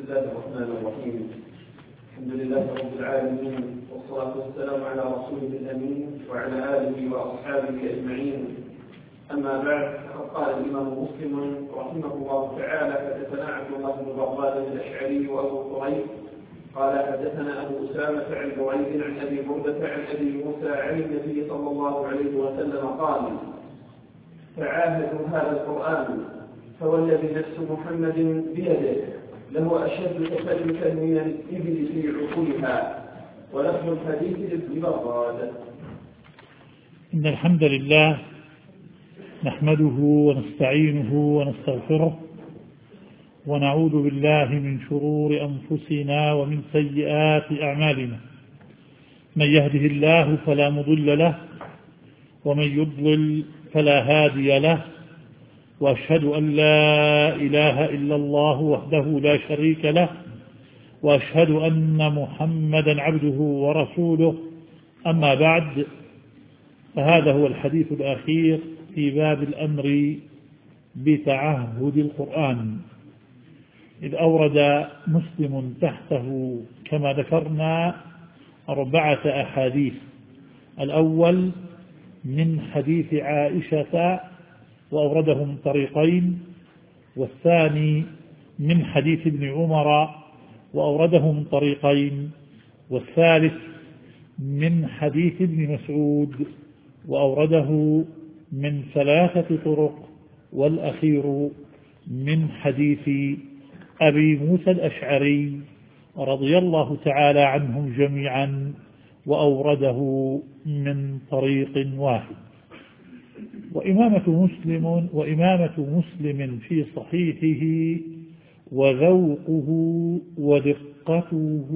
الله الرحمن الرحيم. الحمد لله رب العالمين، والصلاة والسلام على رسوله الأمين وعلى آله وأصحابه أجمعين. أما بعد، فقد قال الإمام مسلم رحمه الله تعالى: حدثنا عبد الله بن بغداد الأشعري وأبو قريب قال حدثنا أبو أسامة عن بريد عن أبي بردة عن أبي موسى عن النبي صلى الله عليه وسلم قال: تعاهدوا هذا القرآن فوالذي نفس محمد بيده له أشد تثبتا من الإبل في عقولها. ولفظ الحديث لابن بغداد. إن الحمد لله نحمده ونستعينه ونستغفره ونعوذ بالله من شرور أنفسنا ومن سيئات أعمالنا. من يهده الله فلا مضل له ومن يضلل فلا هادي له، وأشهد أن لا إله إلا الله وحده لا شريك له، وأشهد أن محمدا عبده ورسوله. أما بعد، فهذا هو الحديث الأخير في باب الأمر بتعهد القرآن، إذ أورد مسلم تحته كما ذكرنا 4 أحاديث. الأول من حديث عائشة وأورده من طريقين، والثاني من حديث ابن عمر وأورده من طريقين، والثالث من حديث ابن مسعود وأورده من 3 طرق، والأخير من حديث أبي موسى الأشعري رضي الله تعالى عنهم جميعا وأورده من طريق واحد. وإمامة مسلم في صحيحه وذوقه ودقته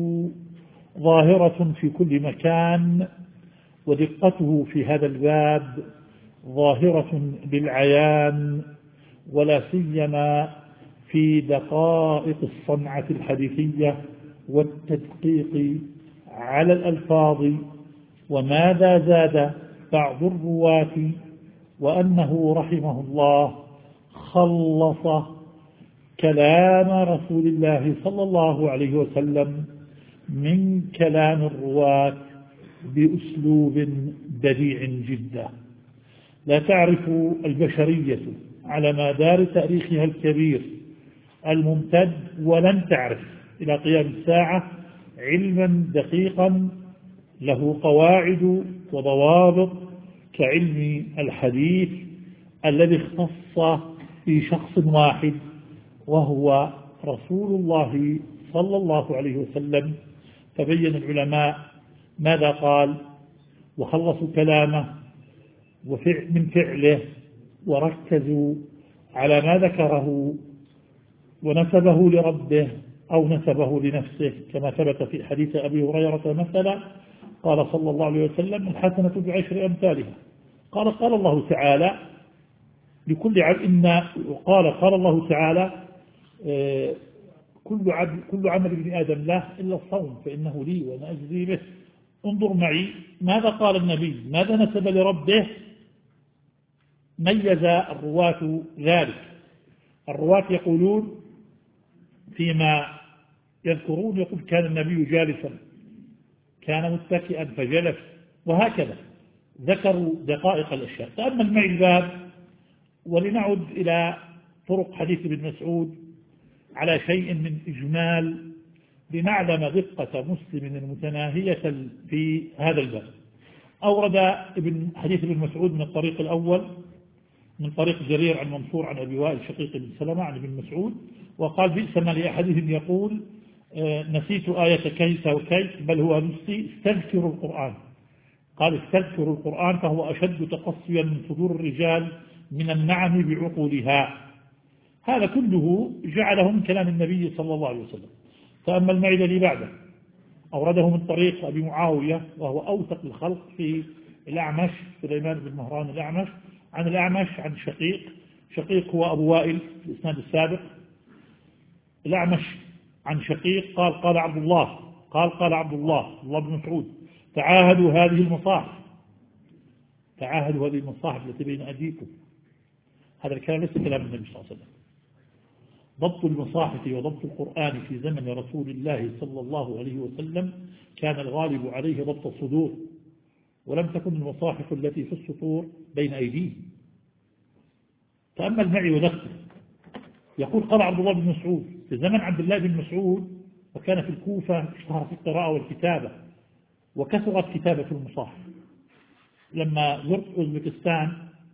ظاهرة في كل مكان، ودقته في هذا الباب ظاهرة بالعيان، ولا سيما في دقائق الصنعة الحديثية والتدقيق على الألفاظ. وماذا زاد بعض الرواة وأنه رحمه الله خلص كلام رسول الله صلى الله عليه وسلم من كلام الرواة بأسلوب بديع جدا. لا تعرف البشرية على مدار تاريخها الكبير الممتد، ولن تعرف إلى قيام الساعة علما دقيقا له قواعد وضوابط كعلم الحديث الذي اختص في شخص واحد، وهو رسول الله صلى الله عليه وسلم. فبين العلماء ماذا قال وخلصوا كلامه من فعله، وركزوا على ما ذكره ونسبه لربه أو نسبه لنفسه، كما ثبت في حديث أبي هريرة مثلا قال صلى الله عليه وسلم: الحسنة ب10 أمثالها. قال الله تعالى لكل عبد قال الله تعالى: كل عمل ابن آدم له إلا الصوم فإنه لي وأنا أجزي به. انظر معي ماذا قال النبي، ماذا نسب لربه. ميز الرواة ذلك. الرواة يقولون فيما يذكرون، يقول: كان النبي جالسا، كان متكئا فجلس، وهكذا ذكروا دقائق الأشياء. تأمل معي الباب ولنعد إلى طرق حديث ابن مسعود على شيء من إجمال لنعلم دقة مسلم المتناهية في هذا الباب. أورد حديث ابن مسعود من الطريق الأول من طريق جرير عن منصور عن أبي وائل شقيق بن سلمة عن ابن مسعود، وقال: بئس ما لأحدهم يقول نسيت آية كيس وكيس، بل هو نسي استذكروا القرآن. قال: استذكروا القرآن فهو أشد تقصيا من صدور الرجال من النعم بعقولها. هذا كله جعله من كلام النبي صلى الله عليه وسلم. تأمل معي الذي بعده. أورده من طريق أبي معاوية وهو أوثق الخلق في الأعمش، سليمان بن مهران الأعمش، عن الأعمش عن شقيق هو أبو وائل في الإسناد السابق. الأعمش عن شقيق قال عبد الله بن مسعود: تعاهدوا هذه المصاحف التي بين أيديكم. هذا الكلام ليس كلام النبي صلى الله عليه وسلم. ضبط المصاحف وضبط القرآن في زمن رسول الله صلى الله عليه وسلم كان الغالب عليه ضبط الصدور، ولم تكن المصاحف التي في السطور بين أيديهم. تأمل معي ونفسه. يقول قال عبد الله بن مسعود في زمن عبد الله بن مسعود، وكان في الكوفة اشتهر في القراءة والكتابة وكثرت كتابة المصاحف. لما زرت أوزبكستان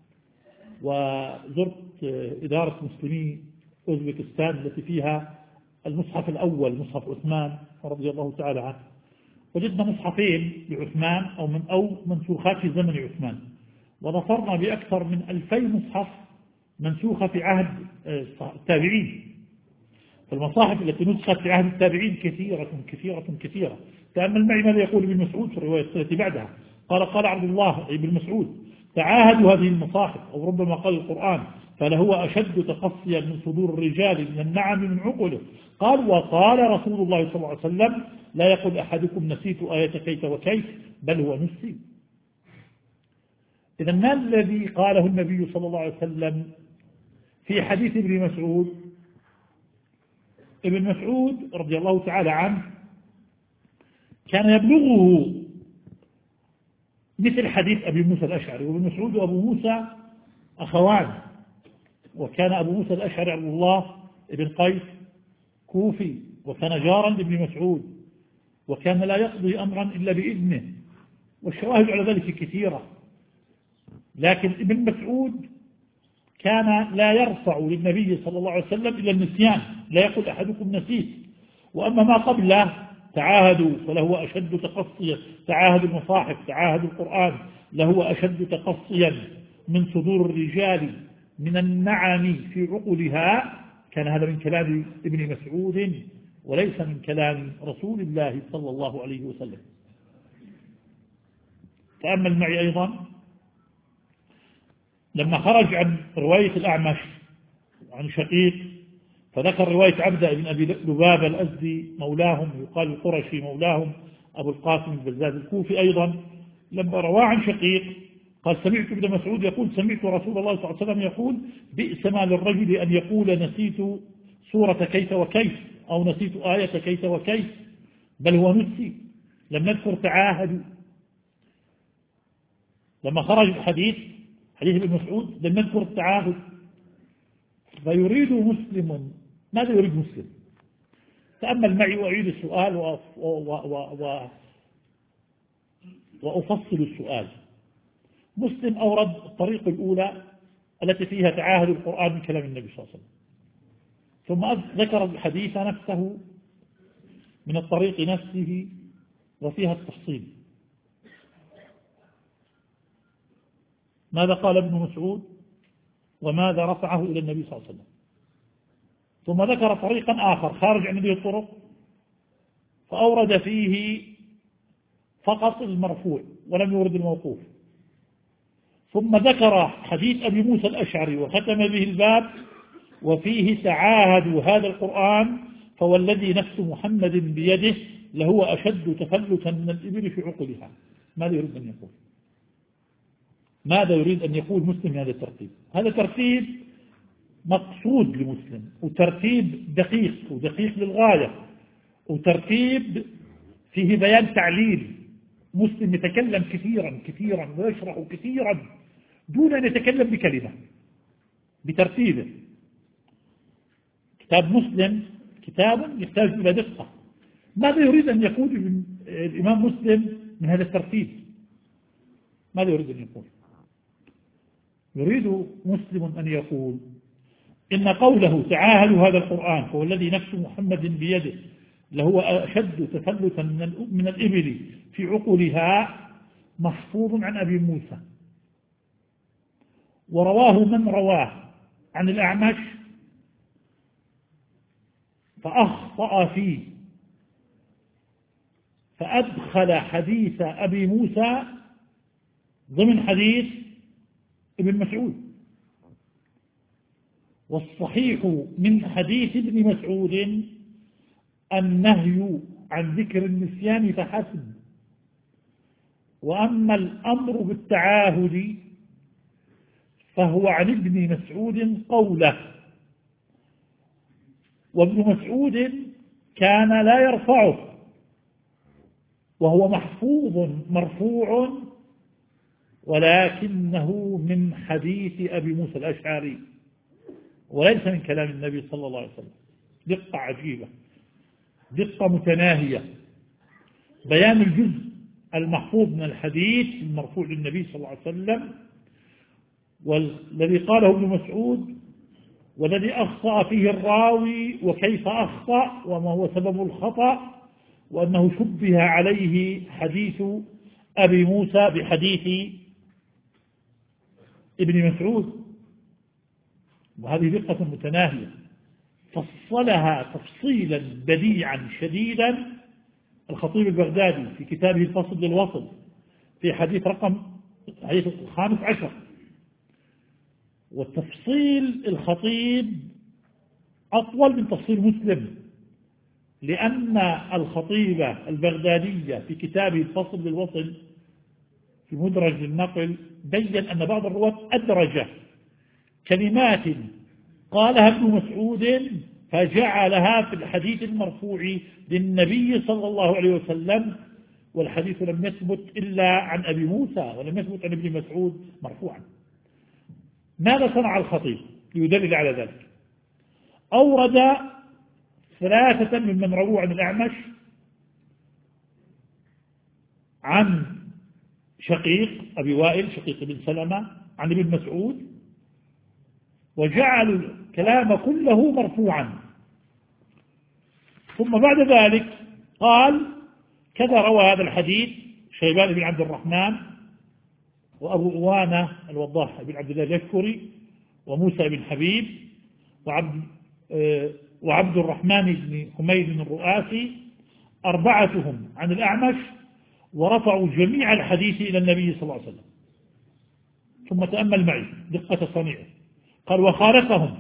وزرت إدارة مسلمي أوزبكستان التي فيها المصحف الأول مصحف عثمان رضي الله تعالى عنه، وجدنا مصحفين لعثمان أو منسوخات في زمن عثمان، وظفرنا بأكثر من 2000 مصحف منسوخة في عهد التابعين. فالمصاحف التي نسخت في عهد التابعين كثيرة كثيرة كثيرة. تأمل معي ماذا يقول ابن مسعود في الرواية التي بعدها. قال عبد الله بن مسعود: تعاهدوا هذه المصاحف، أو ربما قال القرآن، فلهو أشد تقصيا من صدور الرجال من النعم من عقله. قال: وقال رسول الله صلى الله عليه وسلم: لا يقول أحدكم نسيت آية كيت وكيت، بل هو نسي. إذا ما الذي قاله النبي صلى الله عليه وسلم في حديث ابن مسعود؟ ابن مسعود رضي الله تعالى عنه كان يبلغه مثل حديث أبي موسى الأشعري، وابن مسعود وأبو موسى أخوان، وكان أبو موسى الأشعري عبد الله بن قيس كوفي، وكان جارا لابن مسعود، وكان لا يقضي أمرا إلا بإذنه، والشواهد على ذلك كثيرة. لكن ابن مسعود كان لا يرفع للنبي صلى الله عليه وسلم إلا النسيان، لا يقول أحدكم نسيت. وأما ما قبله تعاهدوا فله أشد تقصيا، تعاهد المصاحف تعاهد القرآن له أشد تقصيا من صدور الرجال من النعم في عقلها. كان هذا من كلام ابن مسعود وليس من كلام رسول الله صلى الله عليه وسلم. تأمل معي أيضا لما خرج عن رواية الأعمش عن شقيق، فذكر رواية عبدة بن أبي لبابة الأزدي مولاهم، يقال القرشي مولاهم أبو القاسم البزاز الكوفي أيضا، لما رواه عن شقيق قال: سمعت ابن مسعود يقول: سمعت رسول الله صلى الله عليه وسلم يقول: بئس ما للرجل أن يقول نسيت سورة كيت وكيت، أو نسيت آية كيت وكيت، بل هو نسي. لم نذكر تعاهدوا. لما خرج الحديث حديث ابن مسعود لم نذكر التعاهد. فيريد مسلم، ماذا يريد مسلم؟ تأمل معي وأعيد السؤال وأفصل السؤال. مسلم أورد الطريق الأولى التي فيها تعاهد القرآن من كلام النبي صلى الله عليه وسلم، ثم ذكر الحديث نفسه من الطريق نفسه وفيها التفصيل. ماذا قال ابن مسعود وماذا رفعه إلى النبي صلى الله عليه وسلم؟ ثم ذكر طريقا آخر خارج عن هذه الطرق فأورد فيه فقط المرفوع ولم يورد الموقوف، ثم ذكر حديث أبي موسى الأشعري وختم به الباب وفيه تعاهدوا هذا القرآن فوالذي نفس محمد بيده لهو أشد تفلتا من الإبل في عقلها. ماذا يريد أن يقول؟ ماذا يريد أن يقول مسلم هذا الترتيب؟ هذا ترتيب مقصود لمسلم، وترتيب دقيق ودقيق للغاية، وترتيب فيه بيان تعليل. مسلم يتكلم كثيرا كثيرا ويشرح كثيرا دون أن يتكلم بكلمة، بترتيبه. كتاب مسلم كتاب يحتاج إلى دقة. ماذا يريد أن يقول الإمام مسلم من هذا الترتيب؟ ماذا يريد أن يقول؟ يريد مسلم أن يقول إن قوله تعاهدوا هذا القرآن فوالذي نفس محمد بيده لهو أشد تفلتا من الإبل في عقلها محفوظ عن أبي موسى، ورواه من رواه عن الأعمش فأخطأ فيه فأدخل حديث أبي موسى ضمن حديث ابن مسعود. والصحيح من حديث ابن مسعود النهي عن ذكر النسيان فحسب، وأما الأمر بالتعاهد فهو عن ابن مسعود قوله، وابن مسعود كان لا يرفعه، وهو محفوظ مرفوع، ولكنه من حديث أبي موسى الأشعري وليس من كلام النبي صلى الله عليه وسلم. دقة عجيبة، دقة متناهية، بيان الجزء المحفوظ من الحديث المرفوع للنبي صلى الله عليه وسلم، والذي قاله ابن مسعود، والذي أخطأ فيه الراوي وكيف أخطأ وما هو سبب الخطأ، وأنه شبه عليه حديث أبي موسى بحديث ابن مسعود. وهذه دقة متناهية فصلها تفصيلا بديعا شديدا الخطيب البغدادي في كتابه الفصل للوصل في حديث 15. والتفصيل الخطيب أطول من تفصيل مسلم، لأن الخطيب البغدادي في كتابه الفصل للوصل في مدرج للنقل بين أن بعض الرواة أدرج كلمات قالها ابن مسعود فجعلها في الحديث المرفوع للنبي صلى الله عليه وسلم، والحديث لم يثبت إلا عن أبي موسى ولم يثبت عن ابن مسعود مرفوعا. ماذا صنع الخطيب ليدلل على ذلك؟ أورد 3 ممن رووا عن الأعمش عن شقيق أبي وائل شقيق بن سلمة عن ابن مسعود، وجعلوا الكلام كله مرفوعا. ثم بعد ذلك قال كذا روى هذا الحديث شيبان بن عبد الرحمن وأبو أوانة الوضاح بن عبد الله اليشكري وموسى بن حبيب وعبد الرحمن بن حميد الرؤاسي، 4 عن الأعمش، ورفعوا جميع الحديث إلى النبي صلى الله عليه وسلم. ثم تأمل معي دقة صنيعه، قال وخالفهم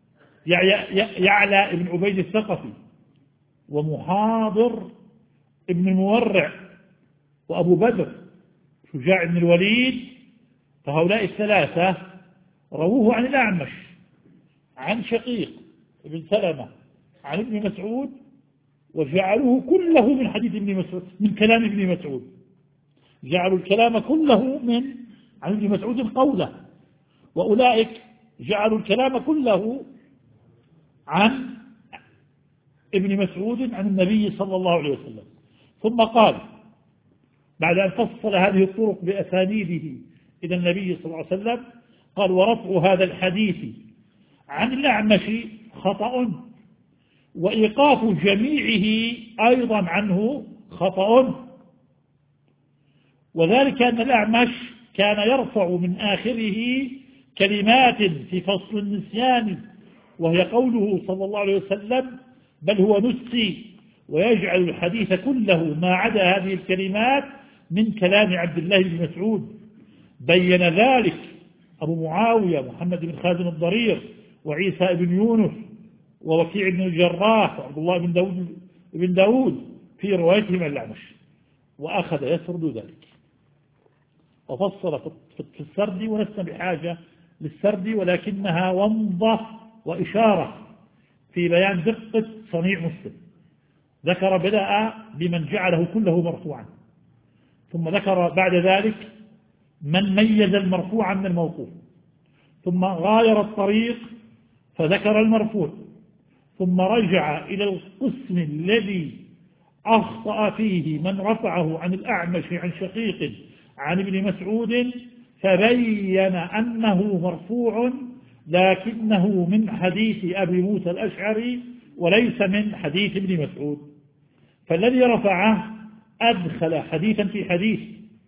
يعلى بن عبيد الثقفي ومحاضر ابن المورع وأبو بدر شجاع بن الوليد، فهؤلاء 3 رووه عن الأعمش عن شقيق بن سلمة عن ابن مسعود، وجعلوه كله من حديث ابن مسعود من كلام ابن مسعود، جعلوا الكلام كله عن ابن مسعود قوله، وأولئك جعلوا الكلام كله عن ابن مسعود عن النبي صلى الله عليه وسلم. ثم قال بعد أن فصل هذه الطرق بأسانيده إلى النبي صلى الله عليه وسلم، قال ورفع هذا الحديث عن الأعمش خطأ، وإيقاف جميعه أيضا عنه خطأ، وذلك أن الأعمش كان يرفع من آخره كلمات في فصل النسيان، وهي قوله صلى الله عليه وسلم بل هو نسي، ويجعل الحديث كله ما عدا هذه الكلمات من كلام عبد الله بن مسعود. بين ذلك أبو معاوية محمد بن خازن الضرير وعيسى بن يونس ووكيع بن الجراح وعبد الله بن داود في روايتهم الأعمش، وأخذ يسرد ذلك وفصل في السرد، ولسنا بحاجة للسرد، ولكنها ومضة وإشارة في بيان دقة صنيع مسلم. ذكر بدأ بمن جعله كله مرفوعا، ثم ذكر بعد ذلك من ميز المرفوع من الموقوف، ثم غاير الطريق فذكر المرفوع، ثم رجع إلى القسم الذي أخطأ فيه من رفعه عن الأعمش عن شقيق عن ابن مسعود، فبين أنه مرفوع لكنه من حديث أبي موسى الأشعري وليس من حديث ابن مسعود. فالذي رفعه أدخل حديثا في حديث.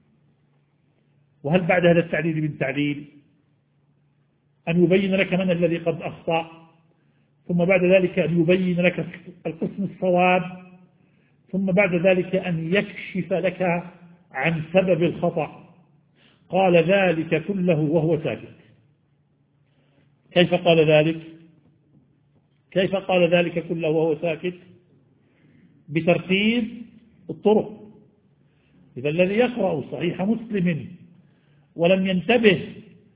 وهل بعد هذا التعليل من تعليل أن يبين لك من الذي قد أخطأ، ثم بعد ذلك أن يبين لك القسم الصواب، ثم بعد ذلك أن يكشف لك عن سبب الخطأ. قال ذلك كله وهو ساكت. كيف قال ذلك؟ كيف قال ذلك كله وهو ساكت؟ بترتيب الطرق. إذا الذي يقرأ صحيح مسلم ولم ينتبه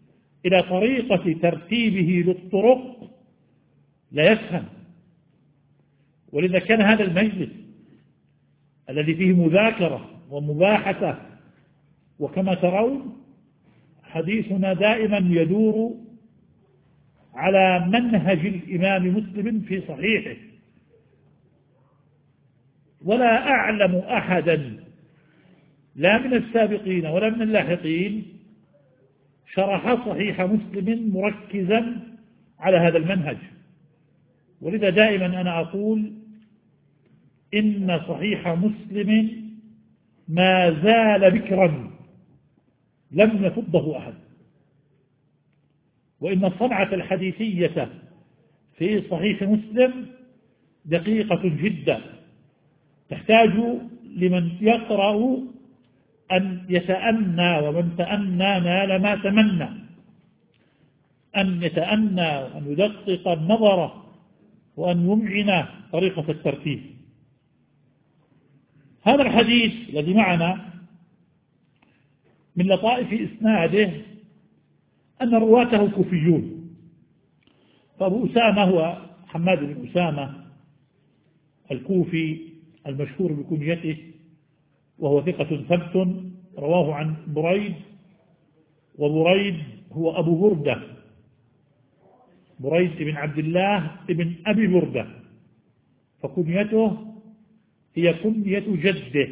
إلى طريقة ترتيبه للطرق لا يفهم، ولذا كان هذا المجلس الذي فيه مذاكرة ومباحثة، وكما ترون حديثنا دائما يدور على منهج الإمام مسلم في صحيحه، ولا أعلم أحدا لا من السابقين ولا من اللاحقين شرح صحيح مسلم مركزا على هذا المنهج. ولذا دائما أنا أقول إن صحيح مسلم ما زال بكرا لم يفضه أحد، وإن الصنعة الحديثية في صحيح مسلم دقيقة جدا، تحتاج لمن يقرأ أن يتأنى، ومن تأنى نال ما تمنى، أن يتأنى وأن يدقق النظر وأن يمعن طريقة الترتيب. هذا الحديث الذي معنا من لطائف إسناده أن رواته كوفيون، فأبو أسامة هو حماد بن أسامة الكوفي المشهور بكنيته، وهو ثقة ثبت، رواه عن بريد، وبريد هو أبو بردة، بريد بن عبد الله بن أبي بردة، فكنيته هي كنية جده،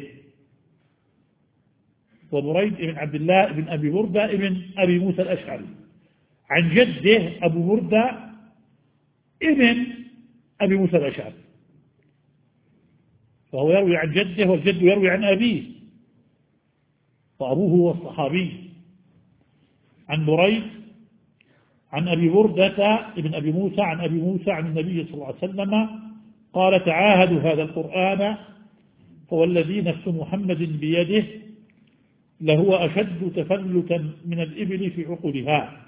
وبريد بن عبد الله بن أبي بردة ابن أبي موسى الأشعري، عن جده أبو بردة ابن أبي موسى الأشعري، فهو يروي عن جده والجد يروي عن أبيه، فأبوه هو الصحابي. عن بريد عن أبي بردة ابن أبي موسى عن أبي موسى عن النبي صلى الله عليه وسلم قال: تعاهدوا هذا القرآن فوالذي نفس محمد بيده لهو أشد تفلتا من الإبل في عقلها.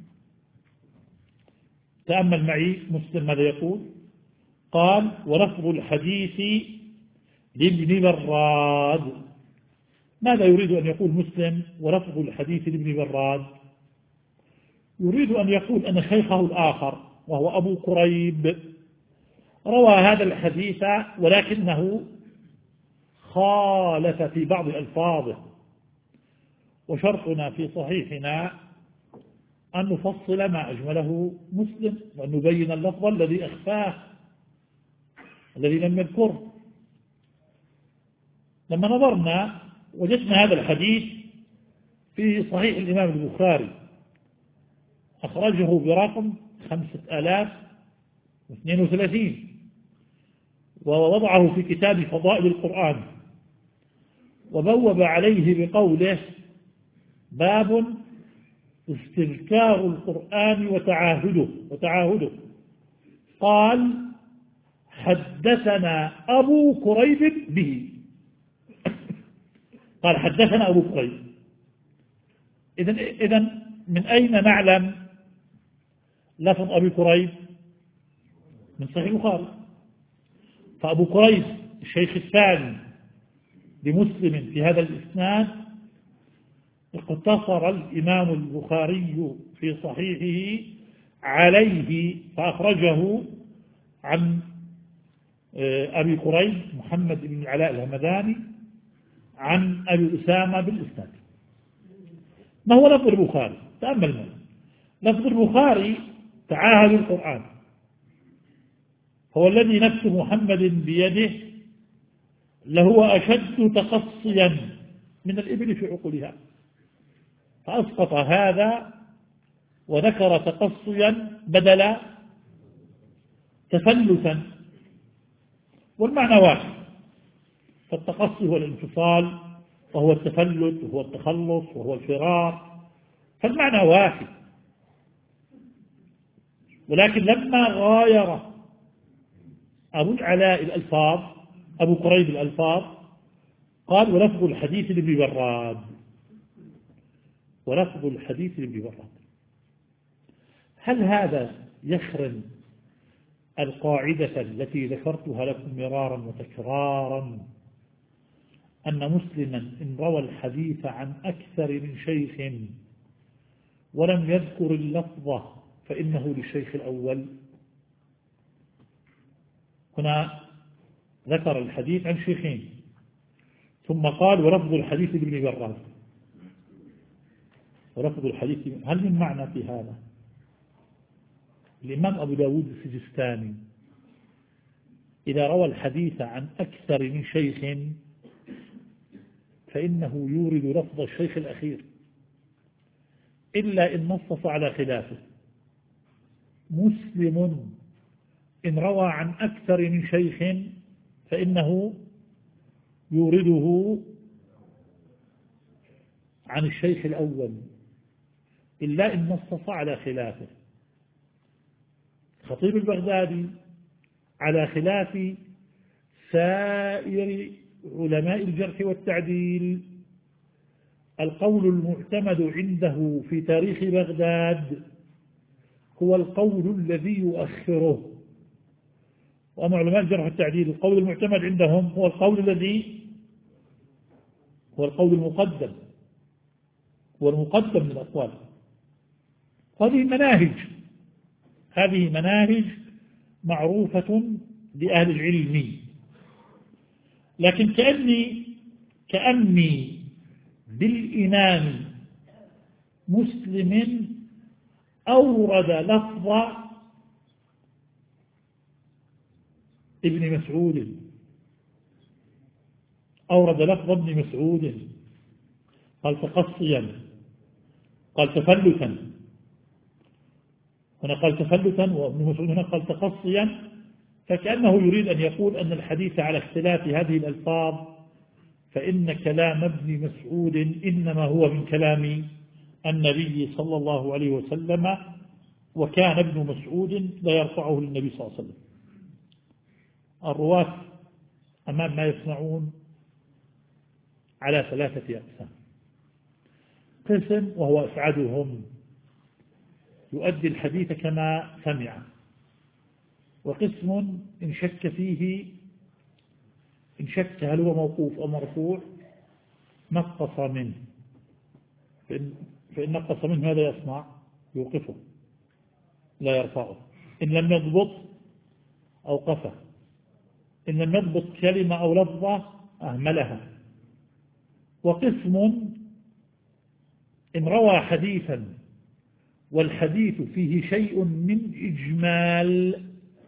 تأمل معي مسلم ماذا يقول؟ قال: ولفظ الحديث لابن براد. ماذا يريد أن يقول مسلم ولفظ الحديث لابن براد؟ يريد أن يقول أن شيخه الآخر وهو أبو كريب روى هذا الحديث، ولكنه خالف في بعض ألفاظه، وشرطنا في صحيحنا أن نفصل ما أجمله مسلم، وأن نبين اللفظ الذي أخفاه الذي لم يذكره. لما نظرنا وجدنا هذا الحديث في صحيح الإمام البخاري، أخرجه برقم 5032، ووضعه في كتاب فضائل القرآن، وبوب عليه بقوله: باب استذكار القرآن وتعاهده. قال: حدثنا أبو كريب به. قال: حدثنا أبو كريب. إذن من أين نعلم لفظ أبي كريب؟ من صحيح البخاري. فأبو كريب الشيخ الثاني لمسلم في هذا الإسناد اقتصر الإمام البخاري في صحيحه عليه، فأخرجه عن أبي كريب محمد بن العلاء الهمداني عن أبي أسامة بالإسناد. ما هو لفظ البخاري؟ تأمل معي. لفظ البخاري: تعاهد القرآن هو الذي نفس محمد بيده لهو أشد تقصيا من الإبل في عقولها، فأسقط هذا وذكر تقصيا بدل تفلتا، والمعنى واحد، فالتقصي هو الانفصال، وهو التفلت، وهو التخلص، وهو الفرار، فالمعنى واحد. ولكن لما غاير أبو العلاء الألفاظ، أبو كريب الألفاظ، قال: ولفظ الحديث لابن براد. ولفظ الحديث لابن براد. هل هذا يخرم القاعدة التي ذكرتها لكم مرارا وتكرارا، أن مسلما إن روى الحديث عن أكثر من شيخ ولم يذكر اللفظة فإنه للشيخ الأول؟ هنا ذكر الحديث عن شيخين ثم قال ولفظ الحديث لابن براز. ولفظ الحديث هل من معنى في هذا؟ الإمام أبو داود السجستاني إذا روى الحديث عن أكثر من شيخ فإنه يورد لفظ الشيخ الأخير إلا إن نصص على خلافه. مسلم إن روى عن أكثر من شيخ فإنه يورده عن الشيخ الأول إلا إن نصص على خلافه. خطيب البغدادي على خلاف سائر علماء الجرح والتعديل القول المعتمد عنده في تاريخ بغداد هو القول الذي يؤخره. وأما علماء الجرح والتعديل القول المعتمد عندهم هو القول الذي هو القول المقدم، هو المقدم من الأقوال. هذه مناهج معروفة لأهل العلم. لكن كأني بالإمام مسلم أورد لفظ ابن مسعود، أورد لفظ ابن مسعود، قال تقصيا، قال تفلتا، هنا قال تفلتا وابن مسعود هنا قال تقصيا، فكأنه يريد أن يقول أن الحديث على اختلاف هذه الألفاظ فإن كلام ابن مسعود إنما هو من كلام النبي صلى الله عليه وسلم، وكان ابن مسعود لا يرفعه للنبي صلى الله عليه وسلم. الرواة أمام ما يسمعون على 3 أقسام. قسم وهو أسعدهم يؤدي الحديث كما سمع، وقسم إن شك فيه، إن شك هل هو موقوف أو مرفوع نقص منه، فإن نقص منه ماذا يصنع؟ يوقفه لا يرفعه. إن لم يضبط أوقفه، إن لم يضبط كلمة أو لفظة أهملها. وقسم إن روى حديثا والحديث فيه شيء من إجمال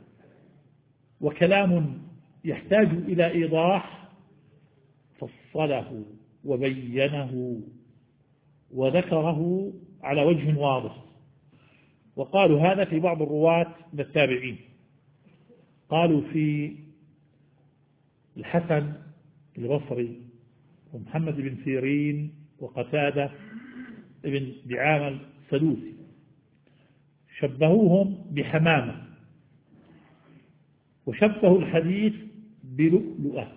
وكلام يحتاج إلى إيضاح فصله وبينه وذكره على وجه واضح. وقالوا هذا في بعض الرواة من التابعين، قالوا في الحسن البصري ومحمد بن سيرين وقتادة بن دعامة السدوسي، شبهوهم بحمامة وشبهوا الحديث بلؤلؤة.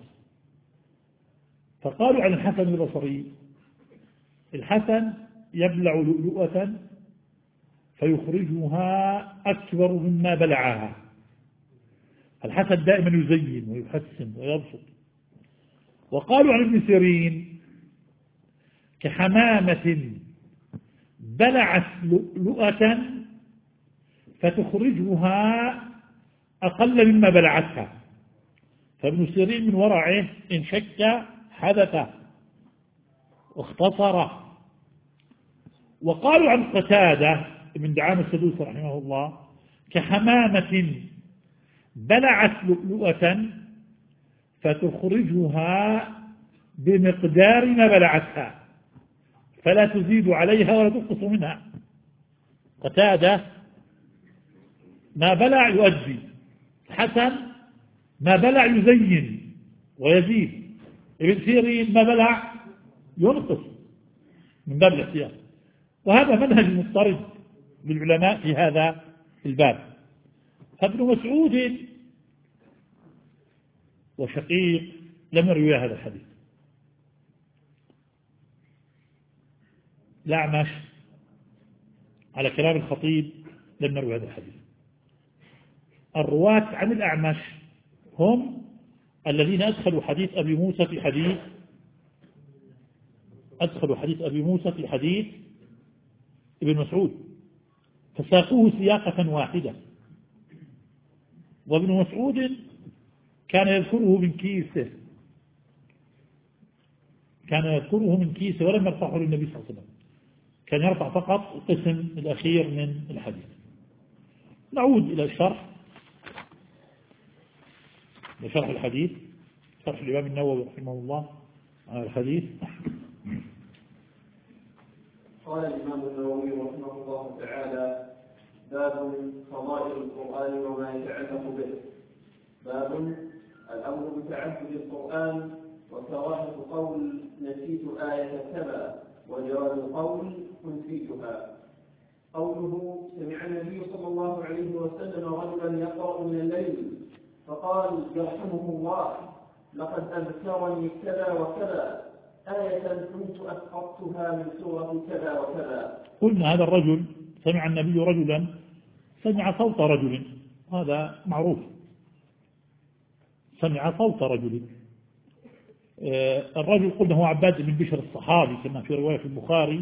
فقالوا عن الحسن البصري الحسن يبلع لؤلؤة فيخرجها أكبر مما بلعها. الحسن دائما يزين ويحسن ويبسط. وقالوا عن ابن سيرين كحمامة بلعت لؤلؤة فتخرجها أقل مما بلعتها، فابن سيرين من ورعه إن شك حدث واختصر. وقالوا عن قتادة ابن دعامة السدوسي رحمه الله كحمامة بلعت لؤلؤة فتخرجها بمقدار ما بلعتها فلا تزيد عليها ولا تنقص منها. قتادة ما بلع يؤدي، حسن ما بلع يزين ويزيد، ابن سيرين ما بلع ينقص من باب الاحتياط. وهذا منهج مضطرد للعلماء في هذا الباب. فابن مسعود وشقيق لم يروي هذا الحديث. الأعمش على كلام الخطيب لم يروي هذا الحديث. الرواة عن الأعمش هم الذين أدخلوا حديث أبي موسى في حديث ابن مسعود فساقوه سياقة واحدة. وابن مسعود كان يذكره من كيسه، كان يذكره من كيسه ولم يرفعه للنبي صلى الله عليه وسلم، كان يرفع فقط القسم الأخير من الحديث. نعود إلى الشرح، لشرح الحديث، شرح الإمام النووي رحمه الله على الحديث. قال الإمام النووي رحمه الله تعالى: باب فضائل القرآن وما يتعلق به. باب الأمر بتعبد القرآن وكراهة قول نسيت آية كذا، وجواز القول نسيتها. قوله: سمع النبي صلى الله عليه وسلم رجلا يقرأ من الليل فقال: يرحمه الله، لقد أذكرني كذا وكذا، آية كنت أسقطتها من سورة كذا وكذا. قلنا هذا الرجل سمع النبي رجلا، سمع صوت رجل، هذا معروف، سمع صوت رجل. الرجل قلنا هو عباد بن بشر الصحابي كما في رواية في البخاري،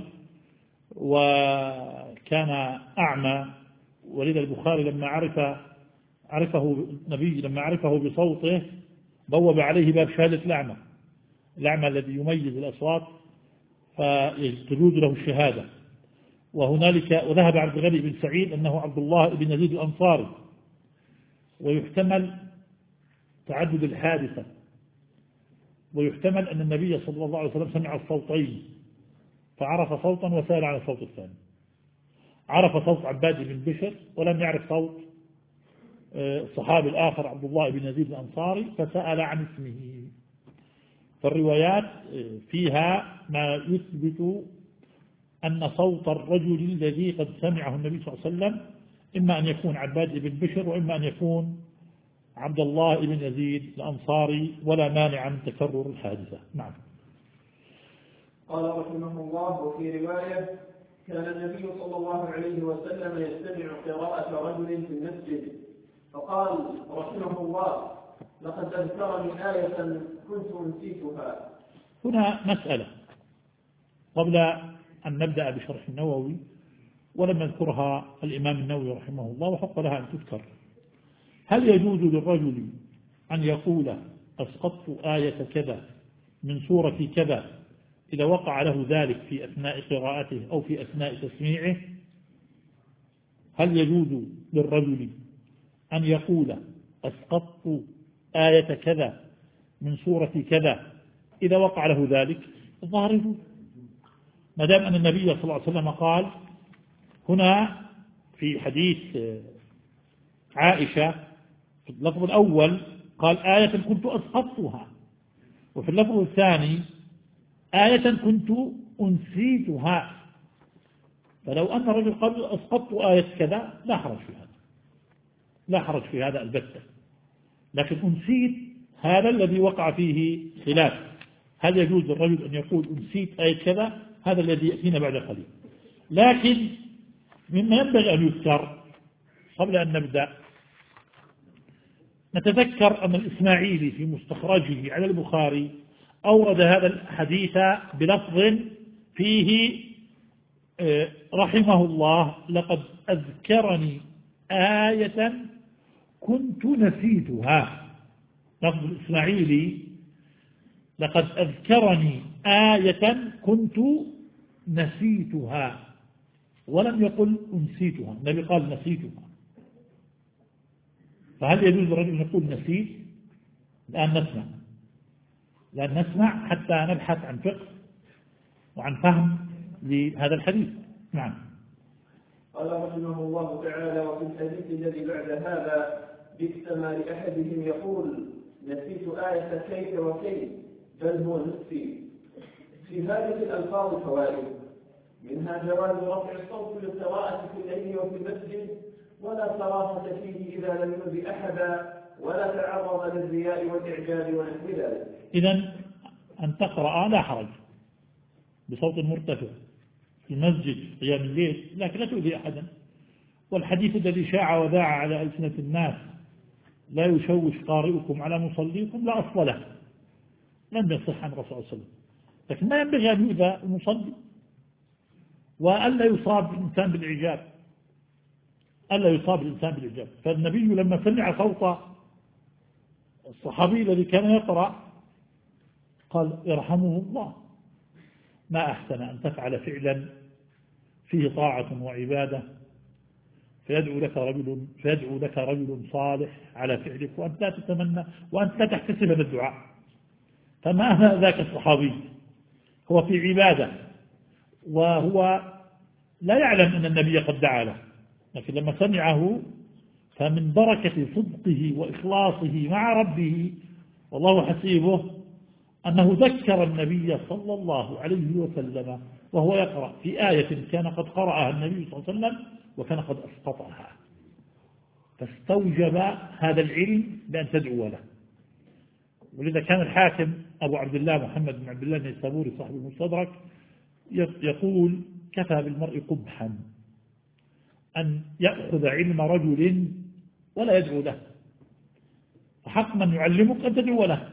وكان أعمى، ولذا البخاري لما عرفه النبي لما عرفه بصوته بوب عليه باب شهادة الأعمى الذي يميز الأصوات فيجوز له الشهادة. وهنالك وذهب عبد الغني بن سعيد أنه عبد الله بن يزيد الأنصاري، ويحتمل تعدد الحادثة، ويحتمل أن النبي صلى الله عليه وسلم سمع الصوتين فعرف صوتا وسأل عن الصوت الثاني، عرف صوت عباد بن بشر ولم يعرف صوت الصحابي الآخر عبد الله بن يزيد الأنصاري فسأل عن اسمه. فالروايات فيها ما يثبت أن صوت الرجل الذي قد سمعه النبي صلى الله عليه وسلم إما أن يكون عباد بن بشر وإما أن يكون عبد الله بن يزيد الأنصاري، ولا مانع من تكرر الحادثة. نعم. قال رحمه الله: وفي رواية: كان النبي صلى الله عليه وسلم يستمع قراءة رجل في المسجد فقال: رحمه الله، لقد أذكرني آية كنت نسيتها. هنا مسألة قبل أن نبدأ بشرح النووي ولم يذكرها الإمام النووي رحمه الله وحق لها أن تذكر. هل يجوز للرجل أن يقول أسقطت آية كذا من سورة كذا إذا وقع له ذلك في أثناء قراءته أو في أثناء تسميعه؟ هل يجوز للرجل أن يقول أسقطت آية كذا من سورة كذا إذا وقع له ذلك؟ الظاهر يجوز، ما دام أن النبي صلى الله عليه وسلم قال هنا في حديث عائشة في اللفظ الأول قال آية كنت أسقطتها، وفي اللفظ الثاني آية كنت أنسيتها. فلو أن الرجل قال أسقطت آية كذا لا حرج في هذا، لا حرج في هذا البتة، لكن أنسيت هذا الذي وقع فيه خلاف. هل يجوز للرجل أن يقول أنسيت آية كذا؟ هذا الذي يأتينا بعد قليل. لكن مما ينبغي أن يذكر قبل أن نبدأ نتذكر أن الإسماعيلي في مستخرجه على البخاري أورد هذا الحديث بلفظ فيه رحمه الله لقد أذكرني آية كنت نسيتها. لفظ الإسماعيلي لقد أذكرني آية كنت نسيتها، ولم يقل أنسيتها، النبي قال نسيتها. فهل يجوز للرجل أن يقول نسيت؟ الآن نسمع حتى نبحث عن فقه وعن فهم لهذا الحديث. نعم. قال رحمه الله تعالى: وفي الحديث الذي بعد هذا بئس ما لأحدهم يقول نسيت آية كيف وكيف، بل هو نسي. في هذه الألفاظ فوائد، منها جواز رفع الصوت للقراءة في الليل وفي المسجد، ولا كراهة فيه إذا لم يؤذ أحدا، ولا تعرض للرياء والإعجاب ونحو ذلك. إذن أن تقرأ لا حرج بصوت مرتفع في المسجد قيام الليل، لكن لا تؤذي أحدا. والحديث الذي شاع وذاع على ألسنة الناس لا يشوش قارئكم على مصليكم لا أصل له، لم يصح عن الرسول صلى الله عليه وسلم. لكن ما ينبغي أن يؤذى المصلي، وألا يصاب الإنسان بالإعجاب، ألا يصاب الإنسان بالإعجاب. فالنبي لما سمع صوت الصحابي الذي كان يقرأ قال يرحمه الله ما أحسن أن تفعل فعلا فيه طاعة وعبادة فيدعو لك رجل صالح على فعلك وأنت لا تتمنى وأنت لا تحتسب هذا الدعاء. فما ذاك الصحابي هو في عبادة وهو لا يعلم أن النبي قد دعا له، لكن لما سمعه فمن بركة صدقه وإخلاصه مع ربه والله حسيبه أنه ذكر النبي صلى الله عليه وسلم وهو يقرأ في آية كان قد قرأها النبي صلى الله عليه وسلم وكان قد أسقطها، فاستوجب هذا العلم بأن تدعو له. ولذا كان الحاكم أبو عبد الله محمد بن عبد الله النيسابوري صاحب المستدرك يقول كفى بالمرء قبحا أن يأخذ علم رجل ولا يدعو له، فحق من يعلمك أن تدعو له.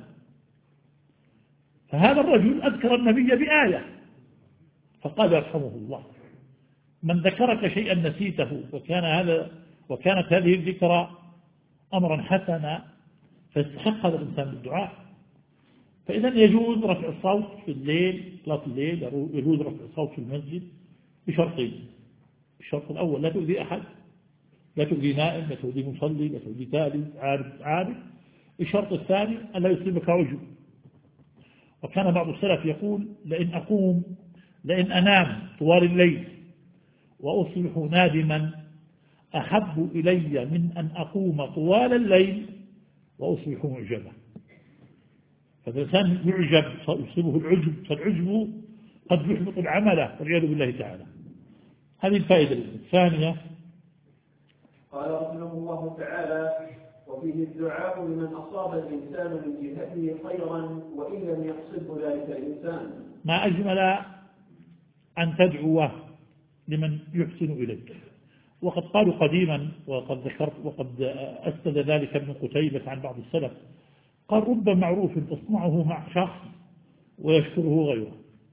فهذا الرجل أذكر النبي بآية فقال يرحمه الله. من ذكرك شيئا نسيته وكانت هذه الذكرى أمرا حسنا فاستحق هذا الإنسان بالدعاء. فإذا يجوز رفع الصوت في الليل، صلاة الليل، يجوز رفع الصوت في المسجد بشرطين. الشرط الأول لا تؤذي أحد، لا تؤذي نائم، لا تؤذي مصلي، لا تؤذي تالي عارف. الشرط الثاني ألا يصيبك عجب. وكان بعض السلف يقول لئن أنام طوال الليل وأصبح نادما أحب إلي من أن أقوم طوال الليل وأصبح معجبا. فالإنسان يعجب يصيبه العجب، فالعجب قد يحبط العمل والعياذ بالله تعالى. هذه الفائدة الثانية. قال رحمه الله تعالى: وفيه الدعاء لمن أصاب الإنسان من جهته خيرا وإن لم يقصده ذلك الإنسان. ما أجمل أن تدعو لمن يحسن إليك. وقد قالوا قديما وقد أسند ذلك ابن قتيبة عن بعض السلف، قال رب معروف تصنعه مع شخص ويشكره غيره.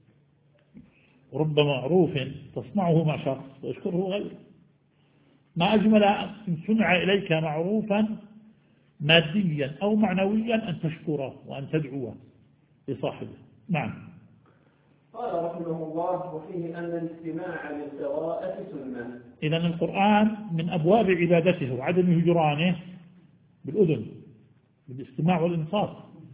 رب معروف تصنعه مع شخص ويشكره غيره. ما أجمل أن صنع إليك معروفا ماديا أو معنويا أن تشكره وأن تدعوه لصاحبه. نعم. قال رحمه الله: وفيه أن الاستماع للقراءة سنة. إذن القرآن من أبواب عبادته وعدم هجرانه بالأذن، بالاستماع والإنصات.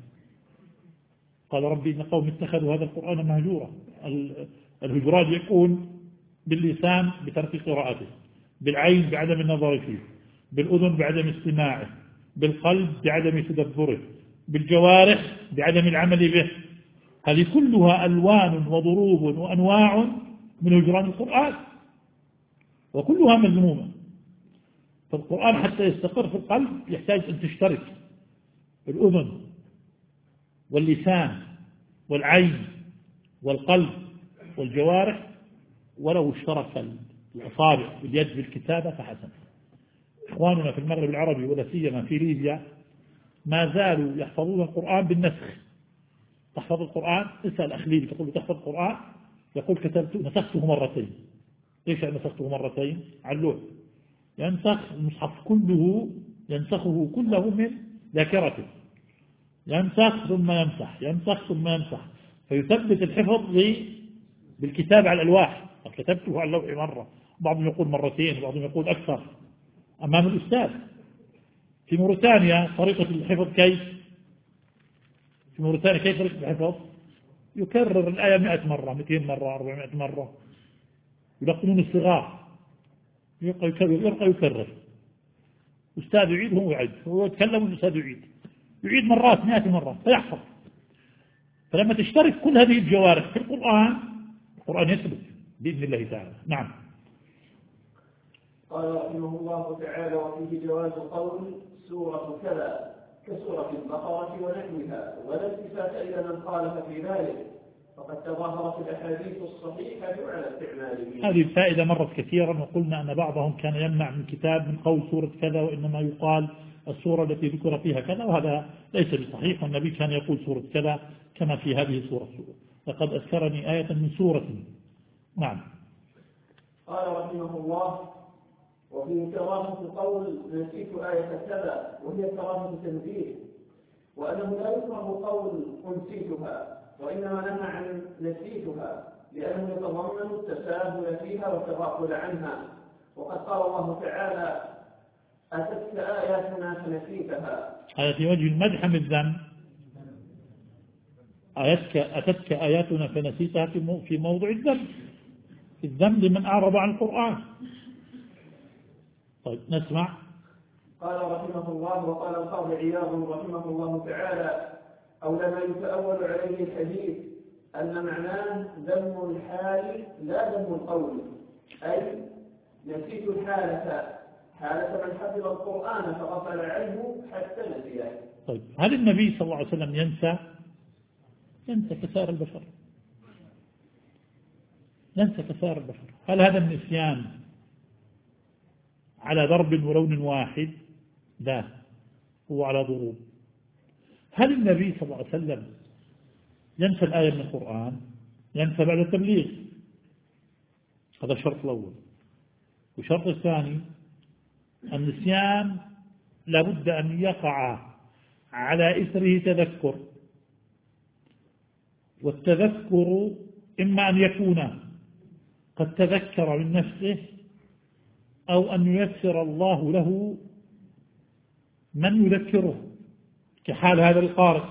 قال ربي إن قوم اتخذوا هذا القرآن مهجورا. الهجران يكون باللسان بترك قراءته، بالعين بعدم النظر فيه، بالأذن بعدم استماعه، بالقلب بعدم تدبره، بالجوارح بعدم العمل به. هذه كلها ألوان وضروب وأنواع من هجران القرآن وكلها مذمومة. فالقرآن حتى يستقر في القلب يحتاج أن تشترك الأذن واللسان والعين والقلب والجوارح، ولو اشترك الأصابع واليد بالكتابة فحسن. إخواننا في المغرب العربي ولا سيما في ليبيا ما زالوا يحفظون القرآن بالنسخ. تحفظ القرآن، اسأل أخليل تقول له تحفظ القرآن، يقول نسخته مرتين. ليش نسخته مرتين؟ على اللوح. ينسخ المصحف كله، ينسخه كله من ذاكرته، ينسخ ثم يمسح، ينسخ ثم يمسح، فيثبت الحفظ بالكتاب على الألواح. كتبته على اللوح مرة، بعضهم يقول مرتين، بعضهم يقول أكثر أمام الأستاذ. في موريتانيا طريقة الحفظ كيف؟ في موريتانيا كيف طريقة الحفظ؟ يكرر الآية 100 مرة، 200 مرة، 400 مرة. يلقنون الصغار، يبقى يكرر. أستاذ يعيد هو يعيد، هو يتكلم والأستاذ يعيد مرات 100 مرة فيحفظ. فلما تشترك كل هذه الجوارح في القرآن يثبت بإذن الله تعالى. نعم. قال رحمه الله تعالى: وفيه جواز قول سورة كذا كسورة البقرة ونحوها، ولا التفات إلى من خالف في ذلك، فقد تظاهرت الأحاديث الصحيحة على استعماله. هذه الفائدة مرت كثيرا، وقلنا أن بعضهم كان يمنع من كتاب من قول سورة كذا، وإنما يقال السورة التي ذكر فيها كذا، وهذا ليس بصحيح. والنبي كان يقول سورة كذا كما في هذه السورة: لقد أذكرني آية من سورة. نعم. قال رحمه الله: وفي كرامة قول نسيت آية كذا، وهي كرامة تنزيه، وأنه لا يكره قول أنسيتها، وإنما نهى عن نسيتها، لأنه يتضمن التساهل فيها والتغافل عنها. وقد قال الله تعالى: أتتك آياتنا فنسيتها. هذا في وجه المدح من الذم. أتتك آياتنا فنسيتها في موضع الذم، في الذم لمن أعرض عن القرآن. طيب نسمع. قال رحمه الله: وقال القاضي عياض رحمه الله تعالى: أولى ما يتأول عليه الحديث أن معناه ذم الحال لا ذم القول، أي نسيت حالة من حفظ القرآن فغفل عنه حتى نسيه. طيب هل النبي صلى الله عليه وسلم ينسى كسائر البشر؟ ينسى كسائر البشر. هل هذا النسيان على ضرب ولون واحد؟ لا، هو على ضروب. هل النبي صلى الله عليه وسلم ينسى الآية من القرآن؟ ينسى بعد التبليغ، هذا الشرط الأول. والشرط الثاني: النسيان لابد أن يقع على إثره تذكر، والتذكر إما أن يكون قد تذكر من نفسه، أو أن ييسر الله له من يذكره، كحال هذا القارئ،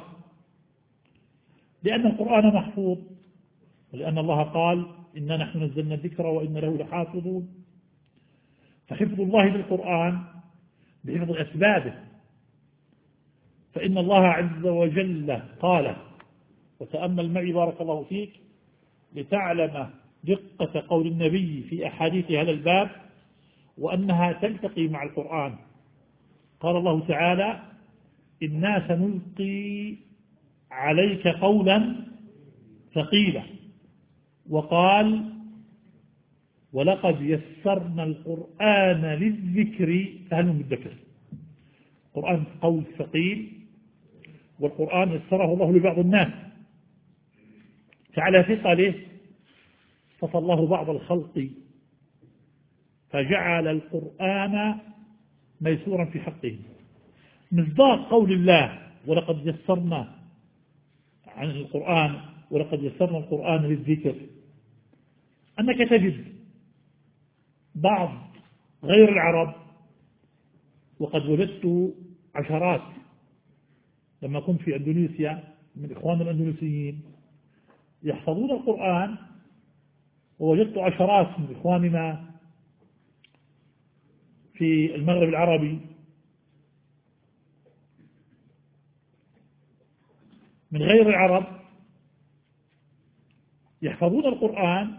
لأن القرآن محفوظ، ولأن الله قال: إنا نحن نزلنا الذكر وإنا له لحافظون. فحفظ الله للقرآن بحفظ أسبابه، فإن الله عز وجل قال، وتأمل معي بارك الله فيك لتعلم دقة قول النبي في أحاديث هذا الباب وأنها تلتقي مع القرآن. قال الله تعالى: إنا سنلقي عليك قولا ثقيلا. وقال: ولقد يسرنا القرآن للذكر فهل من مدكر. القرآن قول ثقيل، والقرآن يسره الله لبعض الناس، فعلى ثقله اصطفى الله بعض الخلق فجعل القرآن ميسورا في حقه. مصداق قول الله: ولقد يسرنا عن القرآن، ولقد يسرنا القرآن للذكر، أنك تجد بعض غير العرب، وقد وجدت عشرات لما كنت في أندونيسيا من إخواننا الأندونيسيين يحفظون القرآن، ووجدت عشرات من إخواننا في المغرب العربي من غير العرب يحفظون القرآن،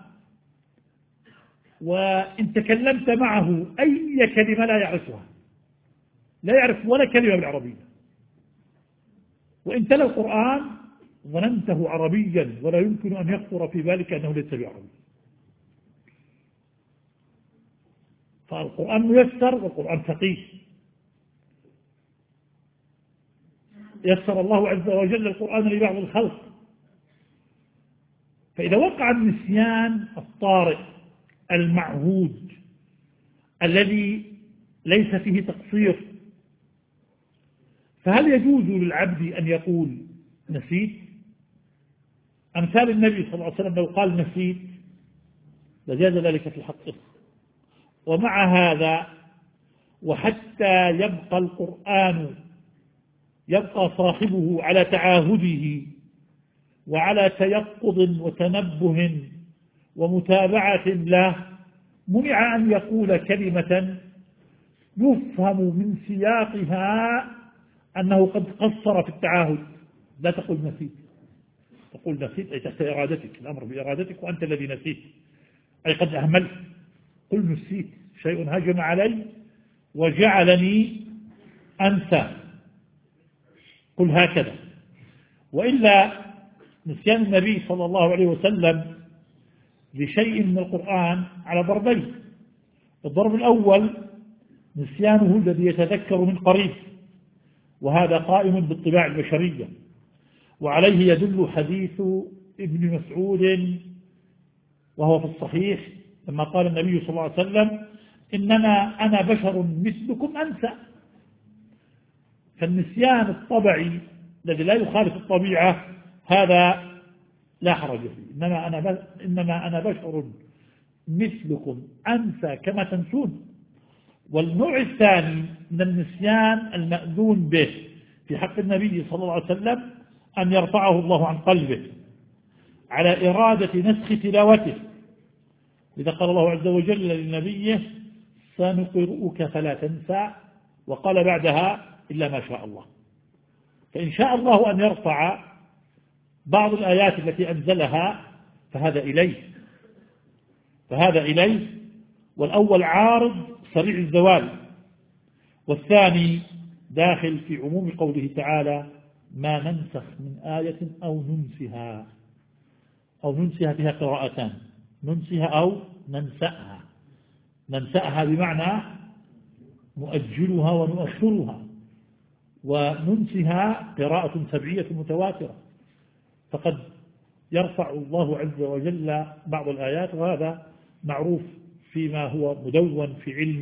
وإن تكلمت معه أي كلمة لا يعرفها، لا يعرف ولا كلمة بالعربية، وإن تلا القرآن ظننته عربيا ولا يمكن أن يخطر في بالك أنه ليس بعربي. فالقرآن ميسر والقرآن ثقيل، يسر الله عز وجل القرآن لبعض الخلق. فإذا وقع النسيان الطارئ المعهود الذي ليس فيه تقصير، فهل يجوز للعبد أن يقول نسيت؟ أمثال النبي صلى الله عليه وسلم لو قال نسيت لجاز ذلك في حقه. ومع هذا وحتى يبقى القرآن يبقى صاحبه على تعاهده وعلى تيقظ وتنبه ومتابعة له، منع أن يقول كلمة يفهم من سياقها أنه قد قصر في التعاهد. لا تقول نسيت، تقول نسيت أي تحت إرادتك، الأمر بإرادتك وأنت الذي نسيت، أي قد أهملت. قل نسيت، شيء هجم علي وجعلني أنسى، قل هكذا. وإلا نسيان النبي صلى الله عليه وسلم لشيء من القرآن على ضربين: الضرب الأول نسيانه الذي يتذكر من قريب، وهذا قائم بالطباع البشرية، وعليه يدل حديث ابن مسعود وهو في الصحيح لما قال النبي صلى الله عليه وسلم: إنما أنا بشر مثلكم أنسى. فالنسيان الطبعي الذي لا يخالف الطبيعة هذا لا حرج فيه، إنما أنا بشر مثلكم أنسى كما تنسون. والنوع الثاني من النسيان المأذون به في حق النبي صلى الله عليه وسلم أن يرفعه الله عن قلبه على إرادة نسخ تلاوته، إذا قال الله عز وجل لنبيه سنقرؤك فلا تنسى، وقال بعدها إلا ما شاء الله. فإن شاء الله أن يرفع بعض الآيات التي أنزلها فهذا إليه، والأول عارض سريع الزوال، والثاني داخل في عموم قوله تعالى ما ننسخ من آية أو ننسها فيها قراءتان، ننسها أو ننسأها بمعنى نؤجلها ونؤخرها، وننسها قراءة سبعية متواترة. فقد يرفع الله عز وجل بعض الآيات، وهذا معروف فيما هو مدون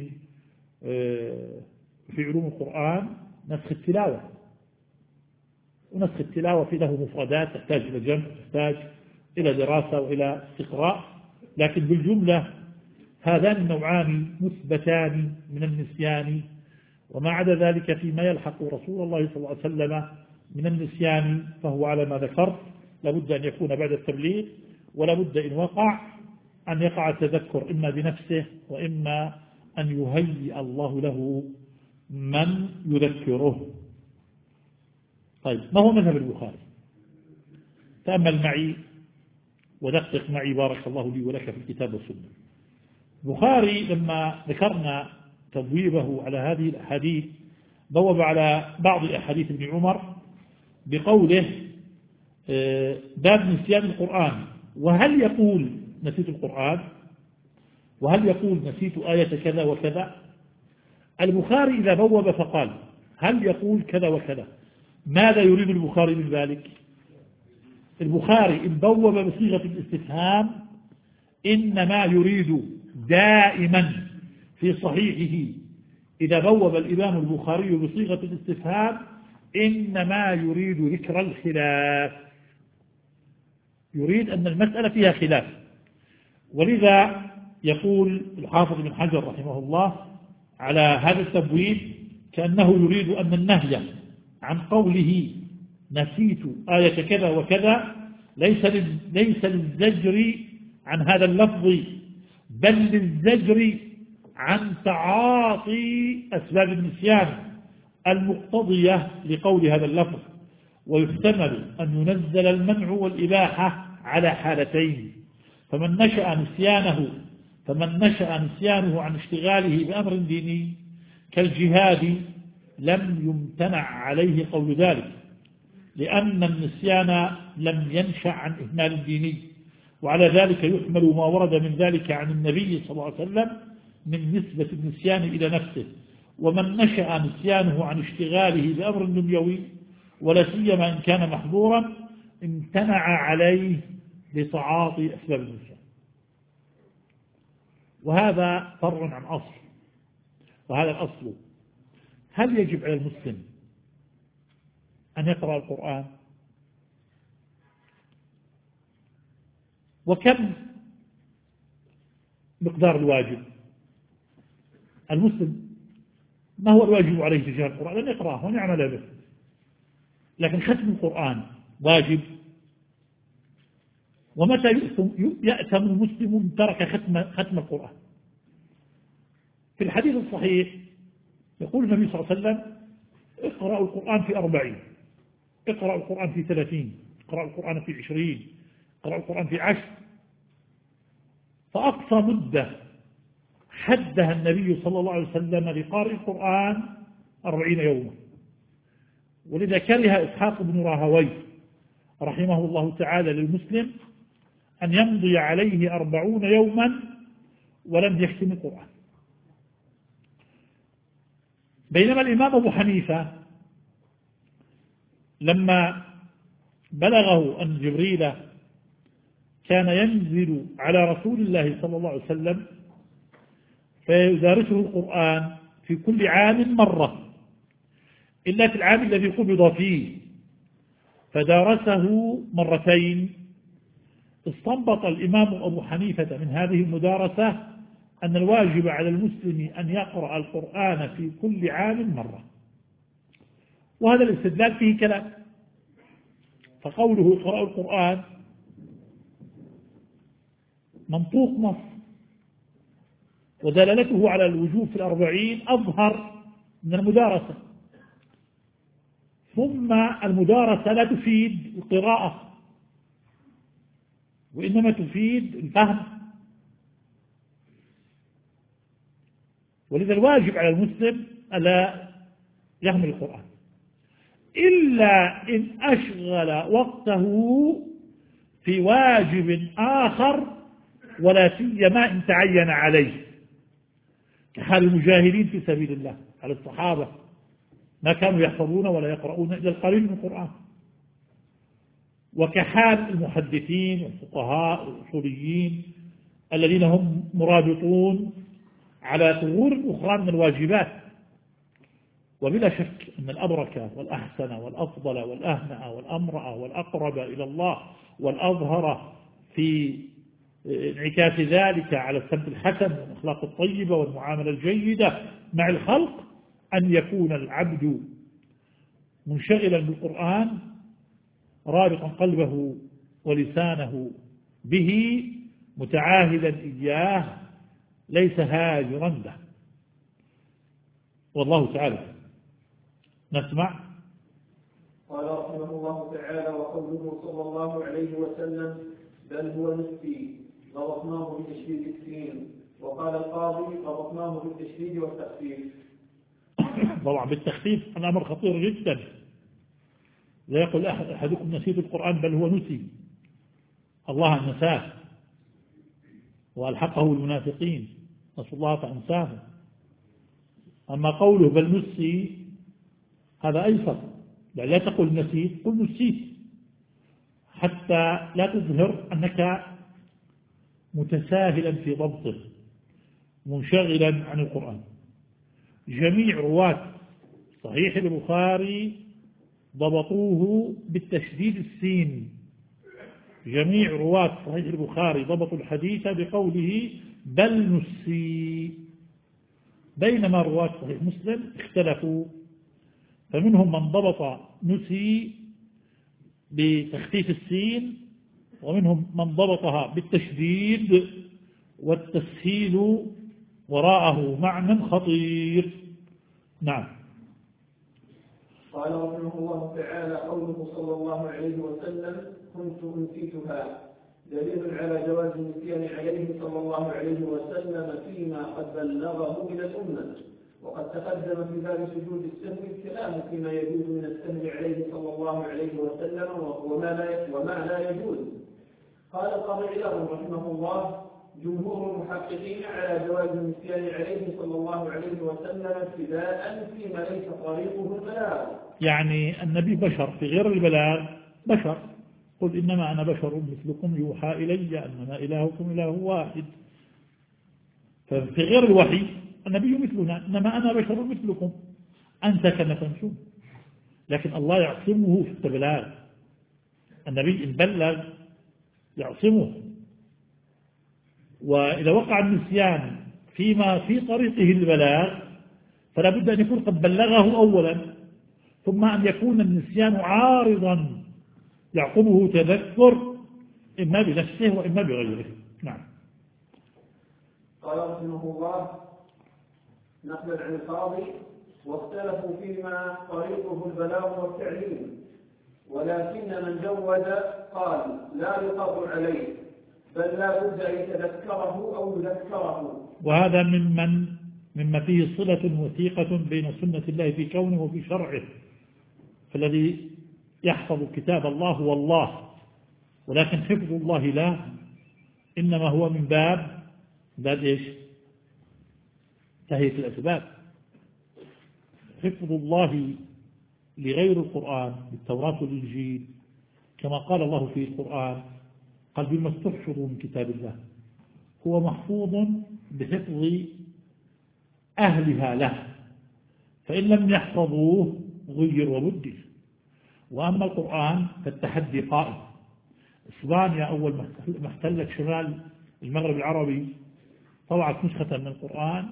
في علوم القرآن، نسخ التلاوة. ونسخ التلاوة في له مفردات تحتاج إلى جمع، تحتاج إلى دراسة وإلى استقراء، لكن بالجملة هذان النوعان مثبتان من النسيان، وما عدا ذلك فيما يلحق رسول الله صلى الله عليه وسلم من النسيان فهو على ما ذكرت، لابد أن يكون بعد التبليغ، ولابد إن وقع أن يقع التذكر إما بنفسه وإما أن يهيئ الله له من يذكره. طيب، ما هو مذهب البخاري؟ تأمل معي ودقق معي بارك الله لي ولك في الكتاب والسنة. البخاري لما ذكرنا تبويبه على هذه الأحاديث بوب على بعض أحاديث ابن عمر بقوله باب نسيان القرآن، وهل يقول نسيت القرآن، وهل يقول نسيت آية كذا وكذا. البخاري إذا بوب فقال هل يقول كذا وكذا، ماذا يريد البخاري من ذلك؟ البخاري إن بوب بصيغة الاستفهام إنما يريد دائما في صحيحه، إذا بوب الإمام البخاري بصيغة الاستفهام إنما يريد ذكر الخلاف، يريد أن المسألة فيها خلاف. ولذا يقول الحافظ بن حجر رحمه الله على هذا التبويب كأنه يريد أن النهي عن قوله نسيت آية كذا وكذا ليس للزجر عن هذا اللفظ، بل للزجر عن تعاطي أسباب النسيان المقتضية لقول هذا اللفظ. ويحتمل أن ينزل المنع والإباحة على حالتين، فمن نشأ نسيانه عن اشتغاله بأمر ديني كالجهاد لم يمتنع عليه قول ذلك، لأن النسيان لم ينشأ عن إهمال ديني، وعلى ذلك يحمل ما ورد من ذلك عن النبي صلى الله عليه وسلم من نسبة النسيان إلى نفسه. ومن نشأ نسيانه عن اشتغاله بأمر دنيوي ولا سيما إن كان محظورا امتنع عليه لتعاطي أسباب النسيان. وهذا فرع عن أصل، وهذا الأصل هل يجب على المسلم أن يقرأ القرآن؟ وكم مقدار الواجب؟ المسلم ما هو الواجب عليه تجاه القرآن؟ أن يقرأه ونعمل به، لكن ختم القرآن واجب. ومتى يأثم المسلم من ترك ختم القرآن؟ في الحديث الصحيح يقول النبي صلى الله عليه وسلم اقرأوا القرآن في 40، اقرأوا القرآن في 30، اقرأوا القرآن في 20، اقرأوا القرآن في 10. فأقصى مدة حدها النبي صلى الله عليه وسلم لقارئ القرآن 40 يوما. ولذا كره إسحاق بن راهويه رحمه الله تعالى للمسلم أن يمضي عليه 40 يوما ولم يختم القرآن. بينما الإمام أبو حنيفة لما بلغه أن جبريل كان ينزل على رسول الله صلى الله عليه وسلم فيدارسه القرآن في كل عام مرة إلا في العام الذي قبض فيه، فدارسه مرتين. استنبط الإمام أبو حنيفة من هذه المدارسة أن الواجب على المسلم أن يقرأ القرآن في كل عام مرة، وهذا الاستدلال فيه كلام. فقوله اقرأوا القرآن منطوق نص، ودلالته على الوجوب في 40 أظهر من المدارسة. ثم المدارسة لا تفيد القراءة، وإنما تفيد الفهم. ولذا الواجب على المسلم ألا يهمل القرآن إلا إن أشغل وقته في واجب آخر، ولا سيما إن تعين عليه، كحال المجاهدين في سبيل الله على الصحابة، ما كانوا يحفظون ولا يقرؤون إلا القليل من القرآن، وكحال المحدثين والفقهاء والأصوليين الذين هم مرابطون على ثغور أخرى من الواجبات. وبلا شك أن الأبرك والأحسن والأفضل والأهنأ والأمرأ والأقرب إلى الله والأظهر في انعكاس ذلك على السمت الحسن والأخلاق الطيبة والمعاملة الجيدة مع الخلق أن يكون العبد منشغلا بالقرآن، رابطا قلبه ولسانه به، متعاهدا إياه، ليس هاجرا له. والله تعالى. نسمع. قال رحمه الله تعالى: وقوله صلى الله عليه وسلم: بل هو نسبي، ضبطناه بتشديد السين. وقال القاضي: ضبطناه بالتشديد والتخفيف. طبعا بالتخفيف الأمر خطير جدا. لا يقول أحدكم نسيت القرآن، بل هو نسي. الله نساه وألحقه المنافقين، نسوا الله فأنساه. أما قوله بل نسي هذا أيسر، لا تقل نسيت، قل نسيت، حتى لا تظهر أنك متساهلا في ضبطه، منشغلا عن القرآن. جميع رواة صحيح البخاري ضبطوه بالتشديد السين. جميع رواة صحيح البخاري ضبطوا الحديث بقوله بل نسي، بينما رواة صحيح مسلم اختلفوا، فمنهم من ضبط نسي بتخفيف السين، ومنهم من ضبطها بالتشديد، والتسهيل وراءه معنى خطير. نعم. قال رحمه الله تعالى: قوله صلى الله عليه وسلم: كنت أنسيتها، دليل على جواز النسيان عليه صلى الله عليه وسلم فيما قد بلغه من الأمة. وقد تقدم في باب سجود السهو الكلام فيما يجوز من السهو عليه صلى الله عليه وسلم وما لا يجوز. قال القاضي عياض رحمه الله: جمهور المحققين على جواز النسيان عليه صلى الله عليه وسلم ابتداء فيما ليس طريقه البلاغ. يعني النبي بشر، في غير البلاغ بشر. قل إنما أنا بشر مثلكم يوحى إلي أنما إلهكم إله واحد. ففي غير الوحي النبي مثلنا، إنما أنا بشر مثلكم أنت كما تنسون. لكن الله يعصمه في التبلاغ. النبي إن بلغ يعصمه، وإذا وقع النسيان فيما في طريقه البلاغ فلا بد أن يكون قد بلغه أولا، ثم أن يكون النسيان عارضا يعقبه تذكر إما بنفسه وإما بغيره. نعم. قال رحمه الله نقلا عن القاضي: واختلفوا فيما طريقه البلاغ والتعليم، ولكن من جود قال لا يقر عليه، بل لا بد أن يتذكره أو يذكره. وهذا مما فيه صلة وثيقة بين سنة الله في كونه وفي شرعه. فالذي يحفظ كتاب الله والله، ولكن حفظ الله لا، إنما هو من باب إيش؟ تهيئة الأسباب. حفظ الله لغير القرآن بالتوراة والإنجيل، كما قال الله في القرآن: قال بما استحفظوا من كتاب الله، هو محفوظ بحفظ أهلها له، فإن لم يحفظوه غير وبدل. وأما القرآن فالتحدي قائم. إسبانيا أول ما احتلت شمال المغرب العربي طبعت نسخة من القرآن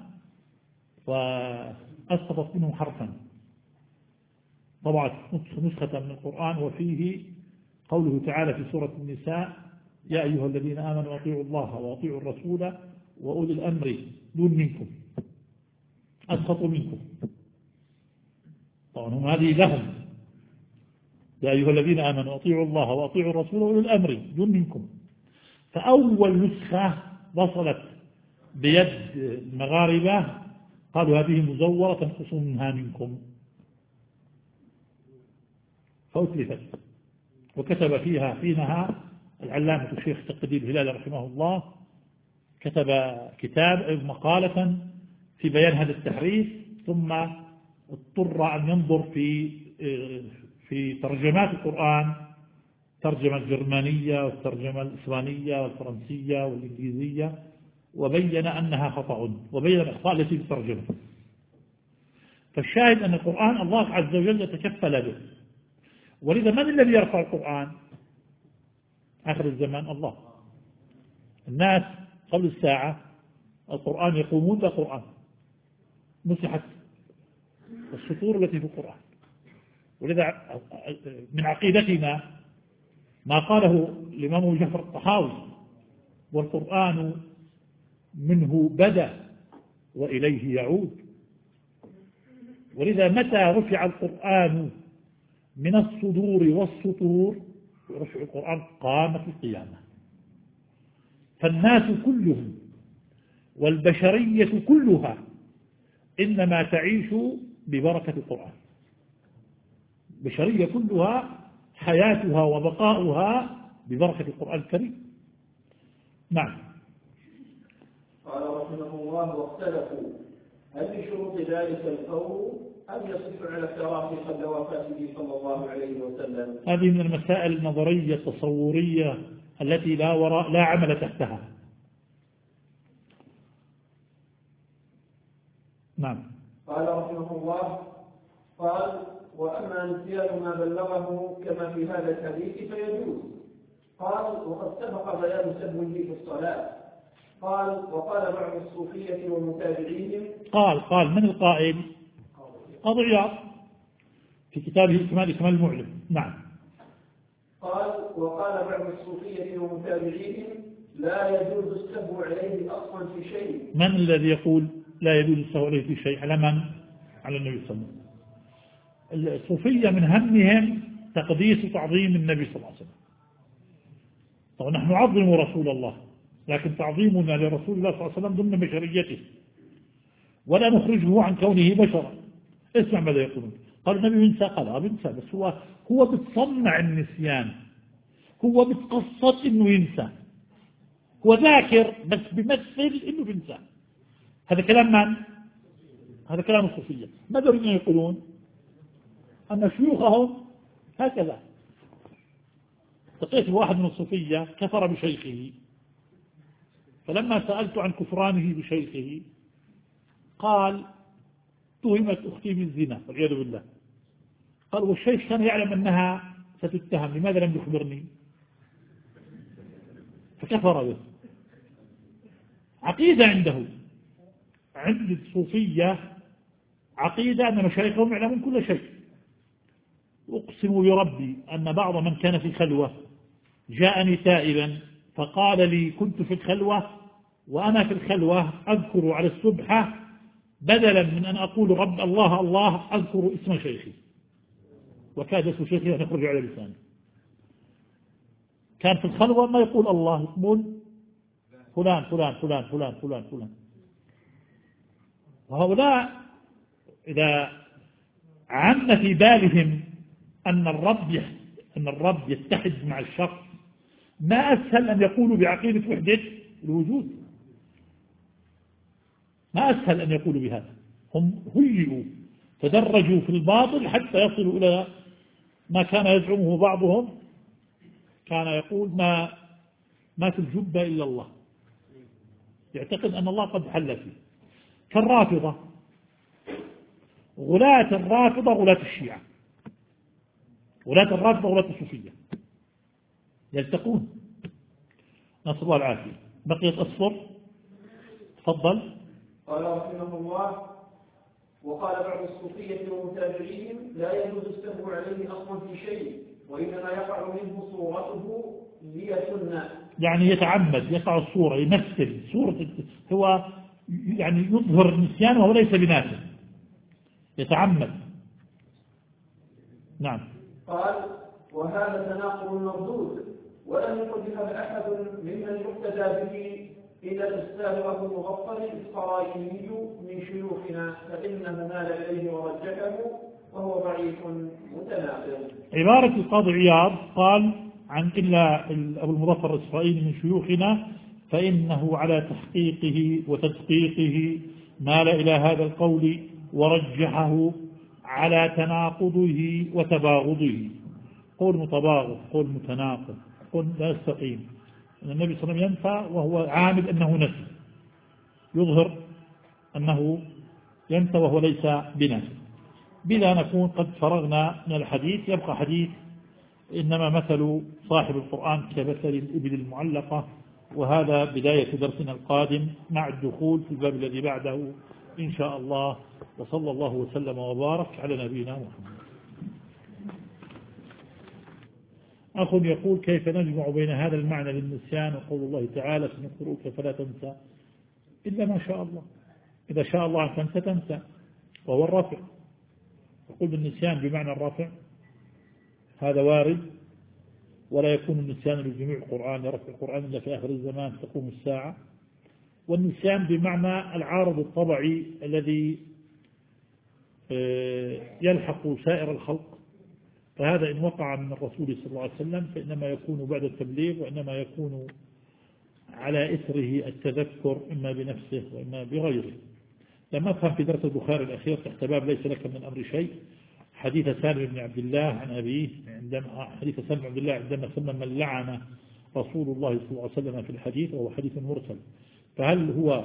وأسقطت منه حرفا. طبعت نسخة من القرآن وفيه قوله تعالى في سورة النساء: يا أيها الذين آمنوا أطيعوا الله وأطيعوا الرسول وأولي الأمر دون منكم، أسقطوا منكم. طبعا هم هذه لهم: يا أيها الذين آمنوا أطيعوا الله وأطيعوا الرسول وأولي الأمر دون منكم. فأول نسخة وصلت بيد المغاربة قالوا هذه مزورة تنقص منها منكم، فأتلفت. وكتب فيها حينها العلامة الشيخ تقي الهلال رحمه الله، كتب كتاب مقالة في بيان هذا التحريف، ثم اضطر أن ينظر في ترجمات القرآن، ترجمة الجرمانية والترجمة الإسبانية والفرنسية والإنجليزية، وبين أنها خطأ، وبين الأخطاء التي بالترجمة. فالشاهد أن القرآن الله عز وجل يتكفل به. ولذا من الذي يرفع القرآن آخر الزمان؟ الله. الناس قبل الساعة القرآن يقومون بالقرآن، مسحت السطور التي في القرآن. ولذا من عقيدتنا ما قاله الإمام جعفر الطحاوي: والقرآن منه بدأ وإليه يعود. ولذا متى رفع القرآن من الصدور والسطور، رفع القرآن قامت القيامة. فالناس كلهم والبشرية كلها إنما تعيش ببركة القرآن. البشرية كلها حياتها وبقاؤها ببركة القرآن الكريم. نعم. قال رحمه الله: واختلفوا هل بشروط ذلك القول أم يصح على التراخي قبل وفاته صلى الله عليه وسلم؟ هذه من المسائل النظرية التصورية التي لا عمل تحتها. نعم. قال رحمه الله: قال: وأما نسيان ما بلغه كما في هذا الحديث فيجوز. قال: وقد سبق بيان سببه في الصلاة. قال: وقال بعض الصوفية ومتابعيهم. قال من القائل؟ قاضي عياض في كتابه إكمال المعلم. نعم. قال: وقال بعض الصوفية ومتابعيهم: لا يجوز السهو عليه أصلا في شيء. من الذي يقول لا يجوز السهو عليه في شيء؟ على من؟ على النبي صلى الله عليه وسلم. الصوفية من همهم تقديس وتعظيم النبي صلى الله عليه وسلم. طبعا نحن نعظم رسول الله، لكن تعظيمنا لرسول الله صلى الله عليه وسلم ضمن بشريته، ولا نخرجه عن كونه بشرا. اسمع ماذا يقولون. قال النبي ينسى، قال بينسى، بس هو بتصنع النسيان، هو بتقصد انه ينسى، هو ذاكر بس بيمثل انه بينسى. هذا كلام من؟ هذا كلام الصوفية. ماذا يريدون يقولون؟ أن شيوخهم هكذا. لقيت واحد من الصوفية كفر بشيخه، فلما سألت عن كفرانه بشيخه قال: تهمت أختي بالزنا والعياذ بالله. قال: والشيخ كان يعلم أنها ستتهم، لماذا لم يخبرني؟ فكفر به. عقيدة عنده، عند الصوفية عقيدة أن مشايخهم يعلمون كل شيء. أقسم بربي أن بعض من كان في خلوة جاءني تائبا فقال لي: كنت في الخلوة وأنا في الخلوة أذكر على السبحة بدلا من أن أقول رب الله الله أذكر اسم شيخي، وكاد اسم شيخي أن يخرج على لساني. كان في الخلوة ما يقول الله، يقول فلان فلان فلان فلان فلان فلان. وهؤلاء إذا عم في بالهم أن الرب يتحد مع الشخص، ما أسهل أن يقولوا بعقيدة وحدة الوجود، ما أسهل أن يقولوا بهذا. هم هيئوا تدرجوا في الباطل حتى يصلوا إلى ما كان يزعمه بعضهم، كان يقول ما في الجبة إلا الله، يعتقد أن الله قد حل فيه. كالرافضة، غلاة الرافضة غلاة الشيعة، ولاة الرافضة ولاة الصوفية يلتقون، نسأل الله العافية. بقيت أصفر، تفضل. قال رحمه الله: وقال بعض الصوفية والمتابعين: لا يجوز السهو عليه أصلا في شيء، وإنما يقع منه صورته ليسنى، يعني يتعمد يقع الصورة، يمثل صورة، هو يعني يظهر النسيان وهو ليس بناسه، يتعمد. نعم. قال: وهذا تناقض مردود، ولم يقل بهذا أحد ممن يقتدى به إلى الأستاذ أبو المغفر الصرايني من شيوخنا، فإنه مال إليه ورجحه وهو ضعيف متناقض. عبارة القاضي عياض قال عن إلا أبو المظفر الإسرائيلي من شيوخنا فإنه على تحقيقه وتدقيقه مال إلى هذا القول ورجحه على تناقضه وتباغضه. قول متباغض، قول متناقض، قول لا يستقيم. النبي صلى الله عليه وسلم ينفى وهو عامد أنه نسي، يظهر أنه ينسى وهو ليس بنسي. بلا نكون قد فرغنا من الحديث. يبقى حديث: إنما مثل صاحب القرآن كمثل الإبل المعلقة. وهذا بداية درسنا القادم مع الدخول في الباب الذي بعده إن شاء الله. وصلى الله وسلم وبارك على نبينا محمد. أخ يقول: كيف نجمع بين هذا المعنى للنسيان وقول الله تعالى: سنقرؤك فلا تنسى إلا ما شاء الله؟ إذا شاء الله أن تنسى تنسى، وهو الرفع. يقول بالنسيان بمعنى الرفع، هذا وارد، ولا يكون النسيان لجميع القرآن، رفع القرآن إلا في آخر الزمان تقوم الساعة. والنسيان بمعنى العارض الطبعي الذي يلحق سائر الخلق، فهذا إن وقع من الرسول صلى الله عليه وسلم فإنما يكون بعد التبليغ، وإنما يكون على إثره التذكر إما بنفسه وإما بغيره. لما أفهم في درس البخاري الأخير تحت باب ليس لك من أمر شيء حديث سالم بن عبد الله عن أبيه، حديث سالم بن عبد الله عندما سمى من لعن رسول الله صلى الله عليه وسلم في الحديث، وهو حديث مرسل، فهل هو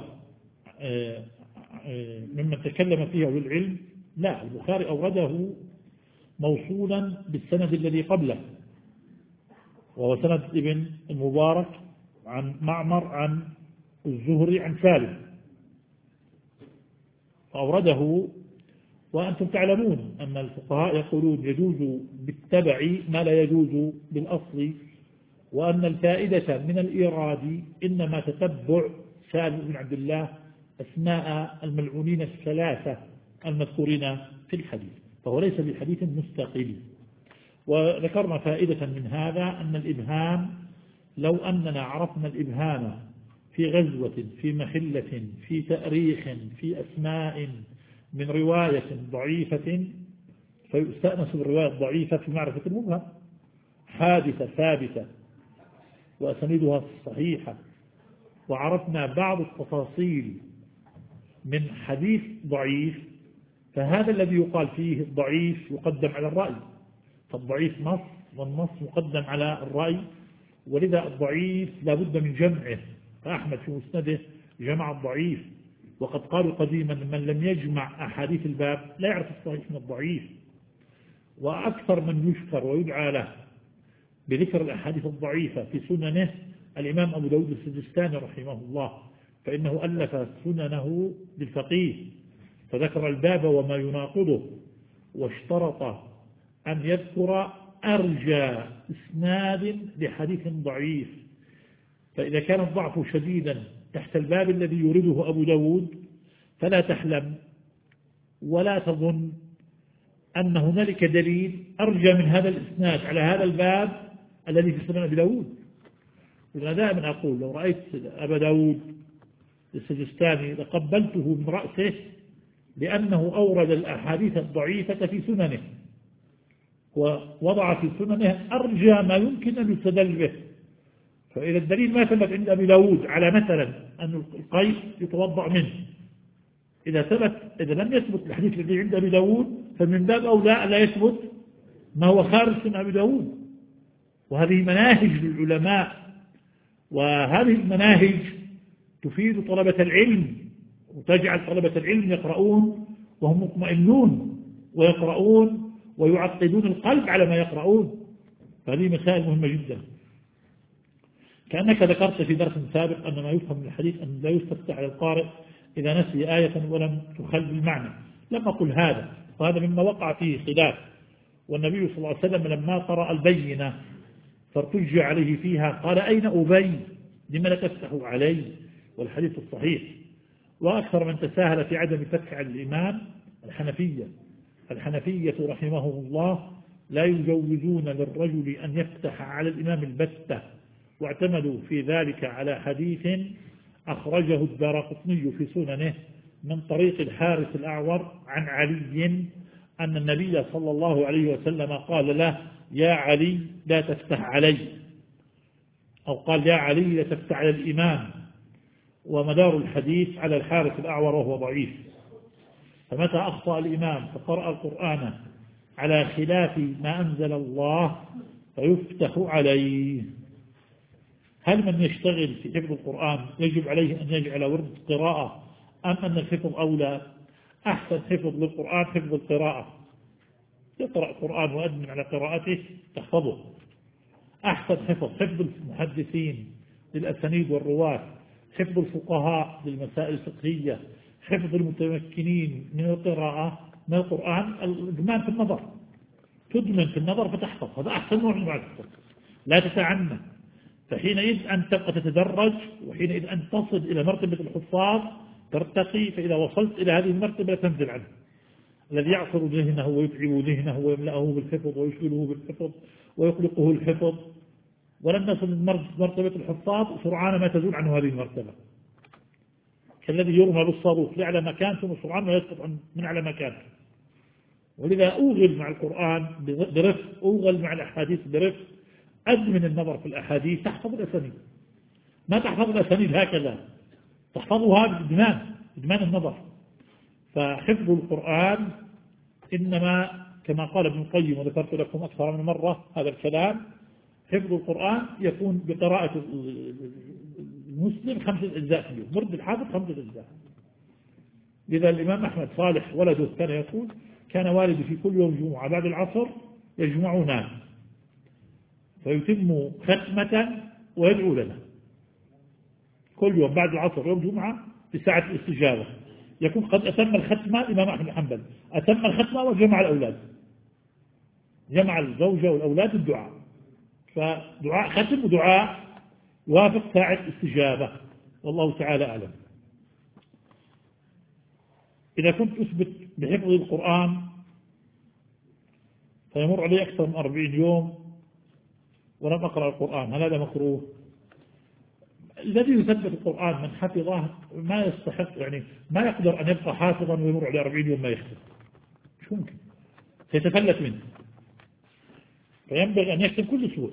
ممن تكلم فيه أهل العلم؟ لا، البخاري أورده موصولا بالسند الذي قبله، وهو سند ابن المبارك عن معمر عن الزهري عن سالم، فأورده. وأنتم تعلمون أن الفقهاء يقولون يجوز بالتبع ما لا يجوز بالأصل، وأن الفائدة من الإيراد إنما تتبع سالم بن عبد الله أسماء الملعونين الثلاثة المذكورين في الحديث، فهو ليس بحديث مستقل. وذكرنا فائدة من هذا أن الإبهام، لو أننا عرفنا الإبهام في غزوة، في محلة، في تأريخ، في أسماء من رواية ضعيفة، فيستأنس بالرواية الضعيفة في معرفة المبهم. حادثة ثابتة وأسانيدها صحيحة، وعرفنا بعض التفاصيل من حديث ضعيف، فهذا الذي يقال فيه الضعيف يقدم على الرأي، فالضعيف نص والنص مقدم على الرأي، ولذا الضعيف لا بد من جمعه. فأحمد في مسنده جمع الضعيف، وقد قالوا قديما من لم يجمع أحاديث الباب لا يعرف الصحيح من الضعيف. وأكثر من يشكر ويدعى له بذكر الأحاديث الضعيفة في سننه الإمام أبو داود السجستاني رحمه الله، فإنه ألف سننه للفقيه، فذكر الباب وما يناقضه، واشترط أن يذكر أرجى إسناد لحديث ضعيف. فإذا كان الضعف شديدا تحت الباب الذي يريده أبو داود فلا تحلم ولا تظن أن هنالك دليل أرجى من هذا الإسناد على هذا الباب الذي في سنن أبي داود. وأنا دائما أقول لو رأيت أبا داود السجستاني لقبلته من رأسه، لأنه أورد الأحاديث الضعيفة في سننه، ووضع في سننه أرجى ما يمكن أن يستدل به. فإذا الدليل ما ثبت عند أبي داود على مثلا أن القيء يتوضأ منه، إذا لم يثبت الحديث الذي عند أبي داود فمن باب أولى لا يثبت ما هو خارج سنن أبي داود. وهذه مناهج للعلماء، وهذه المناهج تفيد طلبة العلم، وتجعل طلبة العلم يقرؤون وهم مطمئنون، ويقرؤون ويعقدون القلب على ما يقرؤون. فهذه مسائل مهمة جدا. كأنك ذكرت في درس سابق أن ما يفهم من الحديث أن لا يستفتح على القارئ إذا نسي آية ولم تخل بالمعنى. لم أقل هذا، وهذا مما وقع فيه خلاف. والنبي صلى الله عليه وسلم لما قرأ البينة فارتج عليه فيها قال أين أبي لما لا تفتح علي، والحديث الصحيح. وأكثر من تساهل في عدم فتح على الإمام الحنفية رحمهم الله لا يجوزون للرجل أن يفتح على الإمام البتة، واعتمدوا في ذلك على حديث أخرجه الدارقطني في سننه من طريق الحارث الأعور عن علي أن النبي صلى الله عليه وسلم قال له يا علي لا تفتح علي، أو قال يا علي لا تفتح على الإمام. ومدار الحديث على الحارث الأعور وهو ضعيف. فمتى أخطأ الإمام فقرأ القرآن على خلاف ما أنزل الله فيفتح عليه. هل من يشتغل في حفظ القرآن يجب عليه أن يجعل ورد قراءة، أم أن الحفظ أولى؟ أحسن حفظ للقرآن حفظ القراءة، تقرأ القرآن وأدمن على قراءته تحفظه. أحسن حفظ المحدثين للأسانيد والرواة، حفظ الفقهاء للمسائل الفقهية، حفظ المتمكنين من القراءة من القرآن الإدمان في النظر، تدمن في النظر فتحفظ. هذا أحسن نوع من الحفظ، لا تتعنى. فحينئذ أن تبقى تتدرج، وحينئذ أن تصل إلى مرتبة الحفاظ ترتقي. فإذا وصلت إلى هذه المرتبة تنزل عنه الذي يعصر ذهنه ويتعب ذهنه ويملأه بالحفظ ويشغله بالحفظ ويقلقه الحفظ. ولن نصل مرتبة الحفاظ سرعان ما تزول عنه هذه المرتبة، كالذي يرمى بالصاروخ لأعلى مكان ثم سرعان ما يسقط من على مكان. ولذا أوغل مع القرآن برفق، أوغل مع الأحاديث برفق، أدمن النظر في الأحاديث، تحفظ الأسانيد. ما تحفظ الأسانيد هكذا، تحفظها بإدمان النظر. فحفظ القرآن إنما كما قال ابن القيم، وذكرت لكم أكثر من مرة هذا الكلام، حفظ القرآن يكون بقراءة المسلم 5 أجزاء في اليوم، مرد الحافظ 5 أجزاء. لذا الإمام أحمد صالح ولده كان يقول كان والدي في كل يوم جمعة بعد العصر يجمعنا فيتم ختمة ويدعو لنا كل يوم بعد العصر يوم جمعة بساعة الاستجابة. يكون قد أتم الختمة الإمام أحمد حنبل أتم الختمة وجمع الأولاد، جمع الزوجة والأولاد الدعاء. فدعاء ختم ودعاء يوافق ساعة استجابة، والله تعالى أعلم. إذا كنت أثبت بحفظ القرآن فيمر علي أكثر من 40 يوم ولم أقرأ القرآن، هل هذا مكروه؟ الذي يثبت القرآن من حفظه ما يستحق، يعني ما يقدر أن يبقى حافظا ويمر على 40 يوم ما يختم، مش ممكن، سيتفلت منه. فينبغي أن يختم كل أسبوع.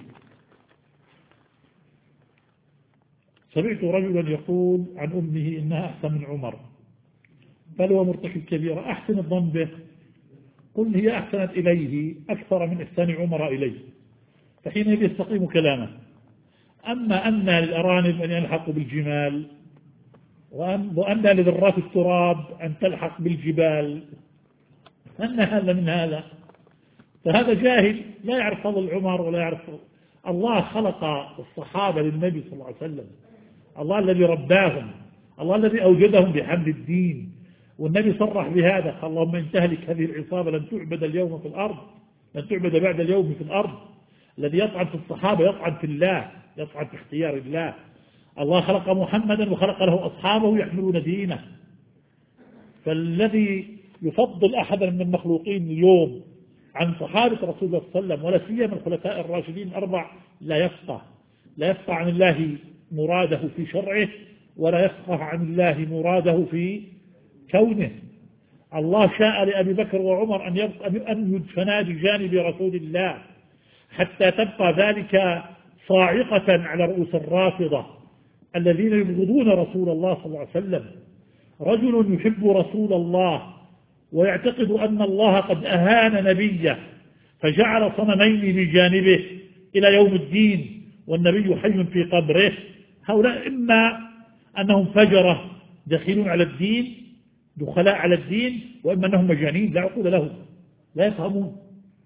سمعت رجلا يقول عن أمه إنها أحسن من عمر، بل هو مرتكب كبيرة، أحسن الظن به. قل هي أحسنت إليه أكثر من إحسان عمر إليه، فحينئذ يستقيم كلامه. أما أن للأرانب أن يلحقوا بالجمال، وأن لذرات التراب أن تلحق بالجبال، أن هذا من هذا، فهذا جاهل لا يعرف فضل عمر ولا يعرف. الله خلق الصحابة للنبي صلى الله عليه وسلم، الله الذي رباهم، الله الذي أوجدهم بحمل الدين. والنبي صرح بهذا، قال اللهم إن تهلك هذه العصابة لن تعبد اليوم في الأرض، لن تعبد بعد اليوم في الأرض. الذي يطعن في الصحابة يطعن في الله، يطعن في اختيار الله. الله خلق محمدا وخلق له أصحابه يحملون دينه. فالذي يفضل أحدا من المخلوقين اليوم عن صحابة رسول الله صلى الله عليه وسلم ولا سيما الخلفاء الراشدين الأربع لا يفقه عن الله مراده في شرعه، ولا يفقه عن الله مراده في كونه. الله شاء لأبي بكر وعمر أن يدفنا بجانب رسول الله حتى تبقى ذلك صاعقة على رؤوس الرافضة الذين يبغضون رسول الله صلى الله عليه وسلم. رجل يحب رسول الله ويعتقد أن الله قد أهان نبيه فجعل صنمين بجانبه إلى يوم الدين والنبي حي في قبره. هؤلاء إما أنهم فجرة داخلون على الدين، دخلاء على الدين، وإما أنهم مجانين لا عقول لهم، لا يفهمون.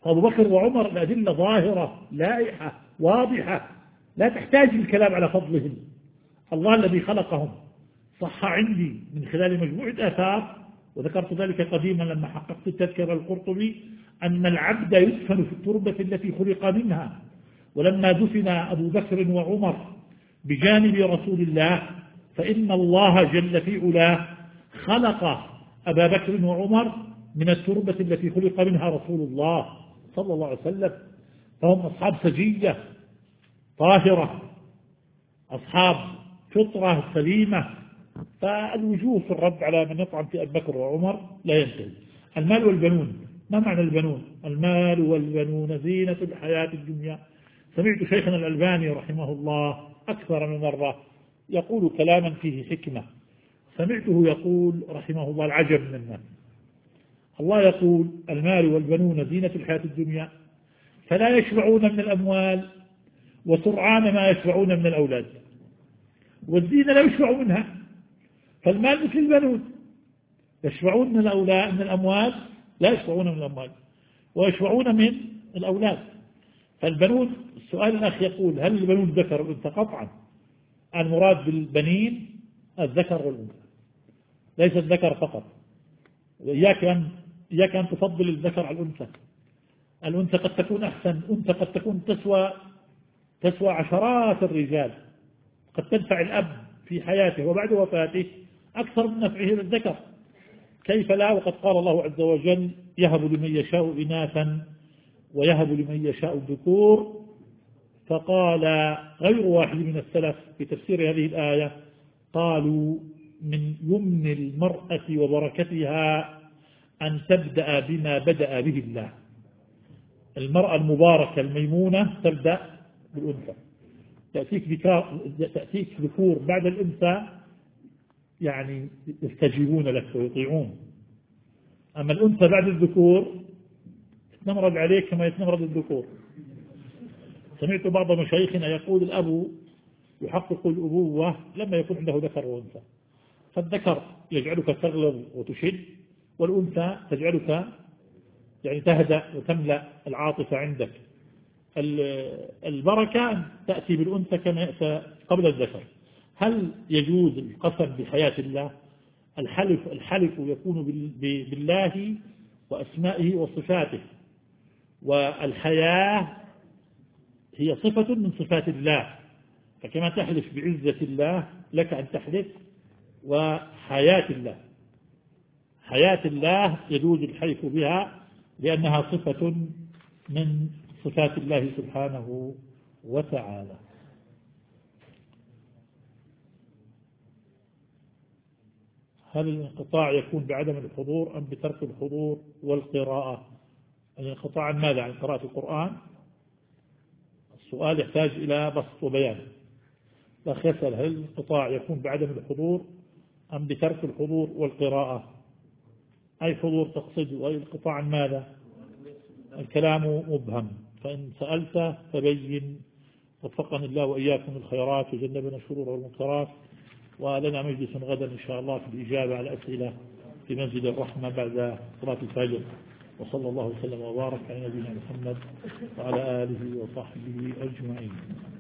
فأبو بكر وعمر الأدلة ظاهرة لائحة واضحة لا تحتاج للكلام على فضلهم. الله الذي خلقهم صح عندي من خلال مجموعة آثار، وذكرت ذلك قديما لما حققت التذكرة القرطبي، أن العبد يدفن في التربة التي خلق منها. ولما دفن أبو بكر وعمر بجانب رسول الله فإن الله جل في علاه خلق أبا بكر وعمر من التربة التي خلق منها رسول الله صلى الله عليه وسلم، فهم أصحاب سجية طاهرة، أصحاب فطرة سليمة. فالوجوه في الرد على من يطعن في أبي بكر وعمر لا ينتهي. المال والبنون، ما معنى البنون؟ المال والبنون زينة الحياة الدنيا. سمعت شيخنا الألباني رحمه الله أكثر من مرة يقول كلاما فيه حكمة. سمعته يقول رحمه الله العجب من الناس. الله يقول المال والبنون زينة الحياة الدنيا، فلا يشبعون من الأموال وسرعان ما يشبعون من الأولاد، والزينة لا يشبع منها. فالمال مثل البنون، يشبعون من الأولاد، من الأموال لا يشبعون من الأموال، ويشبعون من الأولاد. فالبنون، السؤال الأخ يقول هل البنون ذكر والأنثى؟ قطعا المراد بالبنين الذكر والأنثى، ليس الذكر فقط. إياك أن تفضل الذكر على الأنثى. الأنثى قد تكون أحسن، أنثى قد تكون تسوى عشرات الرجال، قد تنفع الأب في حياته وبعد وفاته أكثر من نفعه للذكر، كيف لا؟ وقد قال الله عز وجل يهب لمن يشاء إناثا ويهب لمن يشاء الذكور. فقال غير واحد من السلف في تفسير هذه الآية قالوا من يمن المرأة وبركتها أن تبدأ بما بدأ به الله. المرأة المباركة الميمونة تبدأ بالأنثى، تأتيك ذكور بعد الأنثى يعني يستجيبون لك ويطيعون. أما الأنثى بعد الذكور تتنمرد عليك كما يتنمرد الذكور. سمعت بعض مشايخنا يقول الأب يحقق الأبوة لما يكون عنده ذكر وأنثى، فالذكر يجعلك تغلب وتشد، والأنثى تجعلك يعني تهدأ وتملأ العاطفة عندك. البركة تأتي بالأنثى كما يأتي قبل الذكر. هل يجوز القسم بحياة الله؟ الحلف يكون بالله وأسمائه وصفاته، والحياة هي صفة من صفات الله، فكما تحلف بعزة الله لك أن تحلف وحياة الله. حياة الله يجوز الحلف بها لأنها صفة من صفات الله سبحانه وتعالى. هل الانقطاع يكون بعدم الحضور أم بترك الحضور والقراءة؟ الانقطاع عن ماذا؟ عن قراءة القرآن؟ السؤال يحتاج إلى بسط وبيان. الأخ يسأل هل الانقطاع يكون بعدم الحضور أم بترك الحضور والقراءة؟ أي حضور تقصد وأي انقطاع عن ماذا؟ الكلام مبهم، فإن سألت فبين. وفقني الله وإياكم الخيرات وجنبنا الشرور والمنكرات. ولنا مجلس غدا إن شاء الله في الإجابة على أسئلة في مسجد الرحمة بعد صلاة الفجر. وصلى الله وسلم وبارك على نبينا محمد وعلى آله وصحبه أجمعين.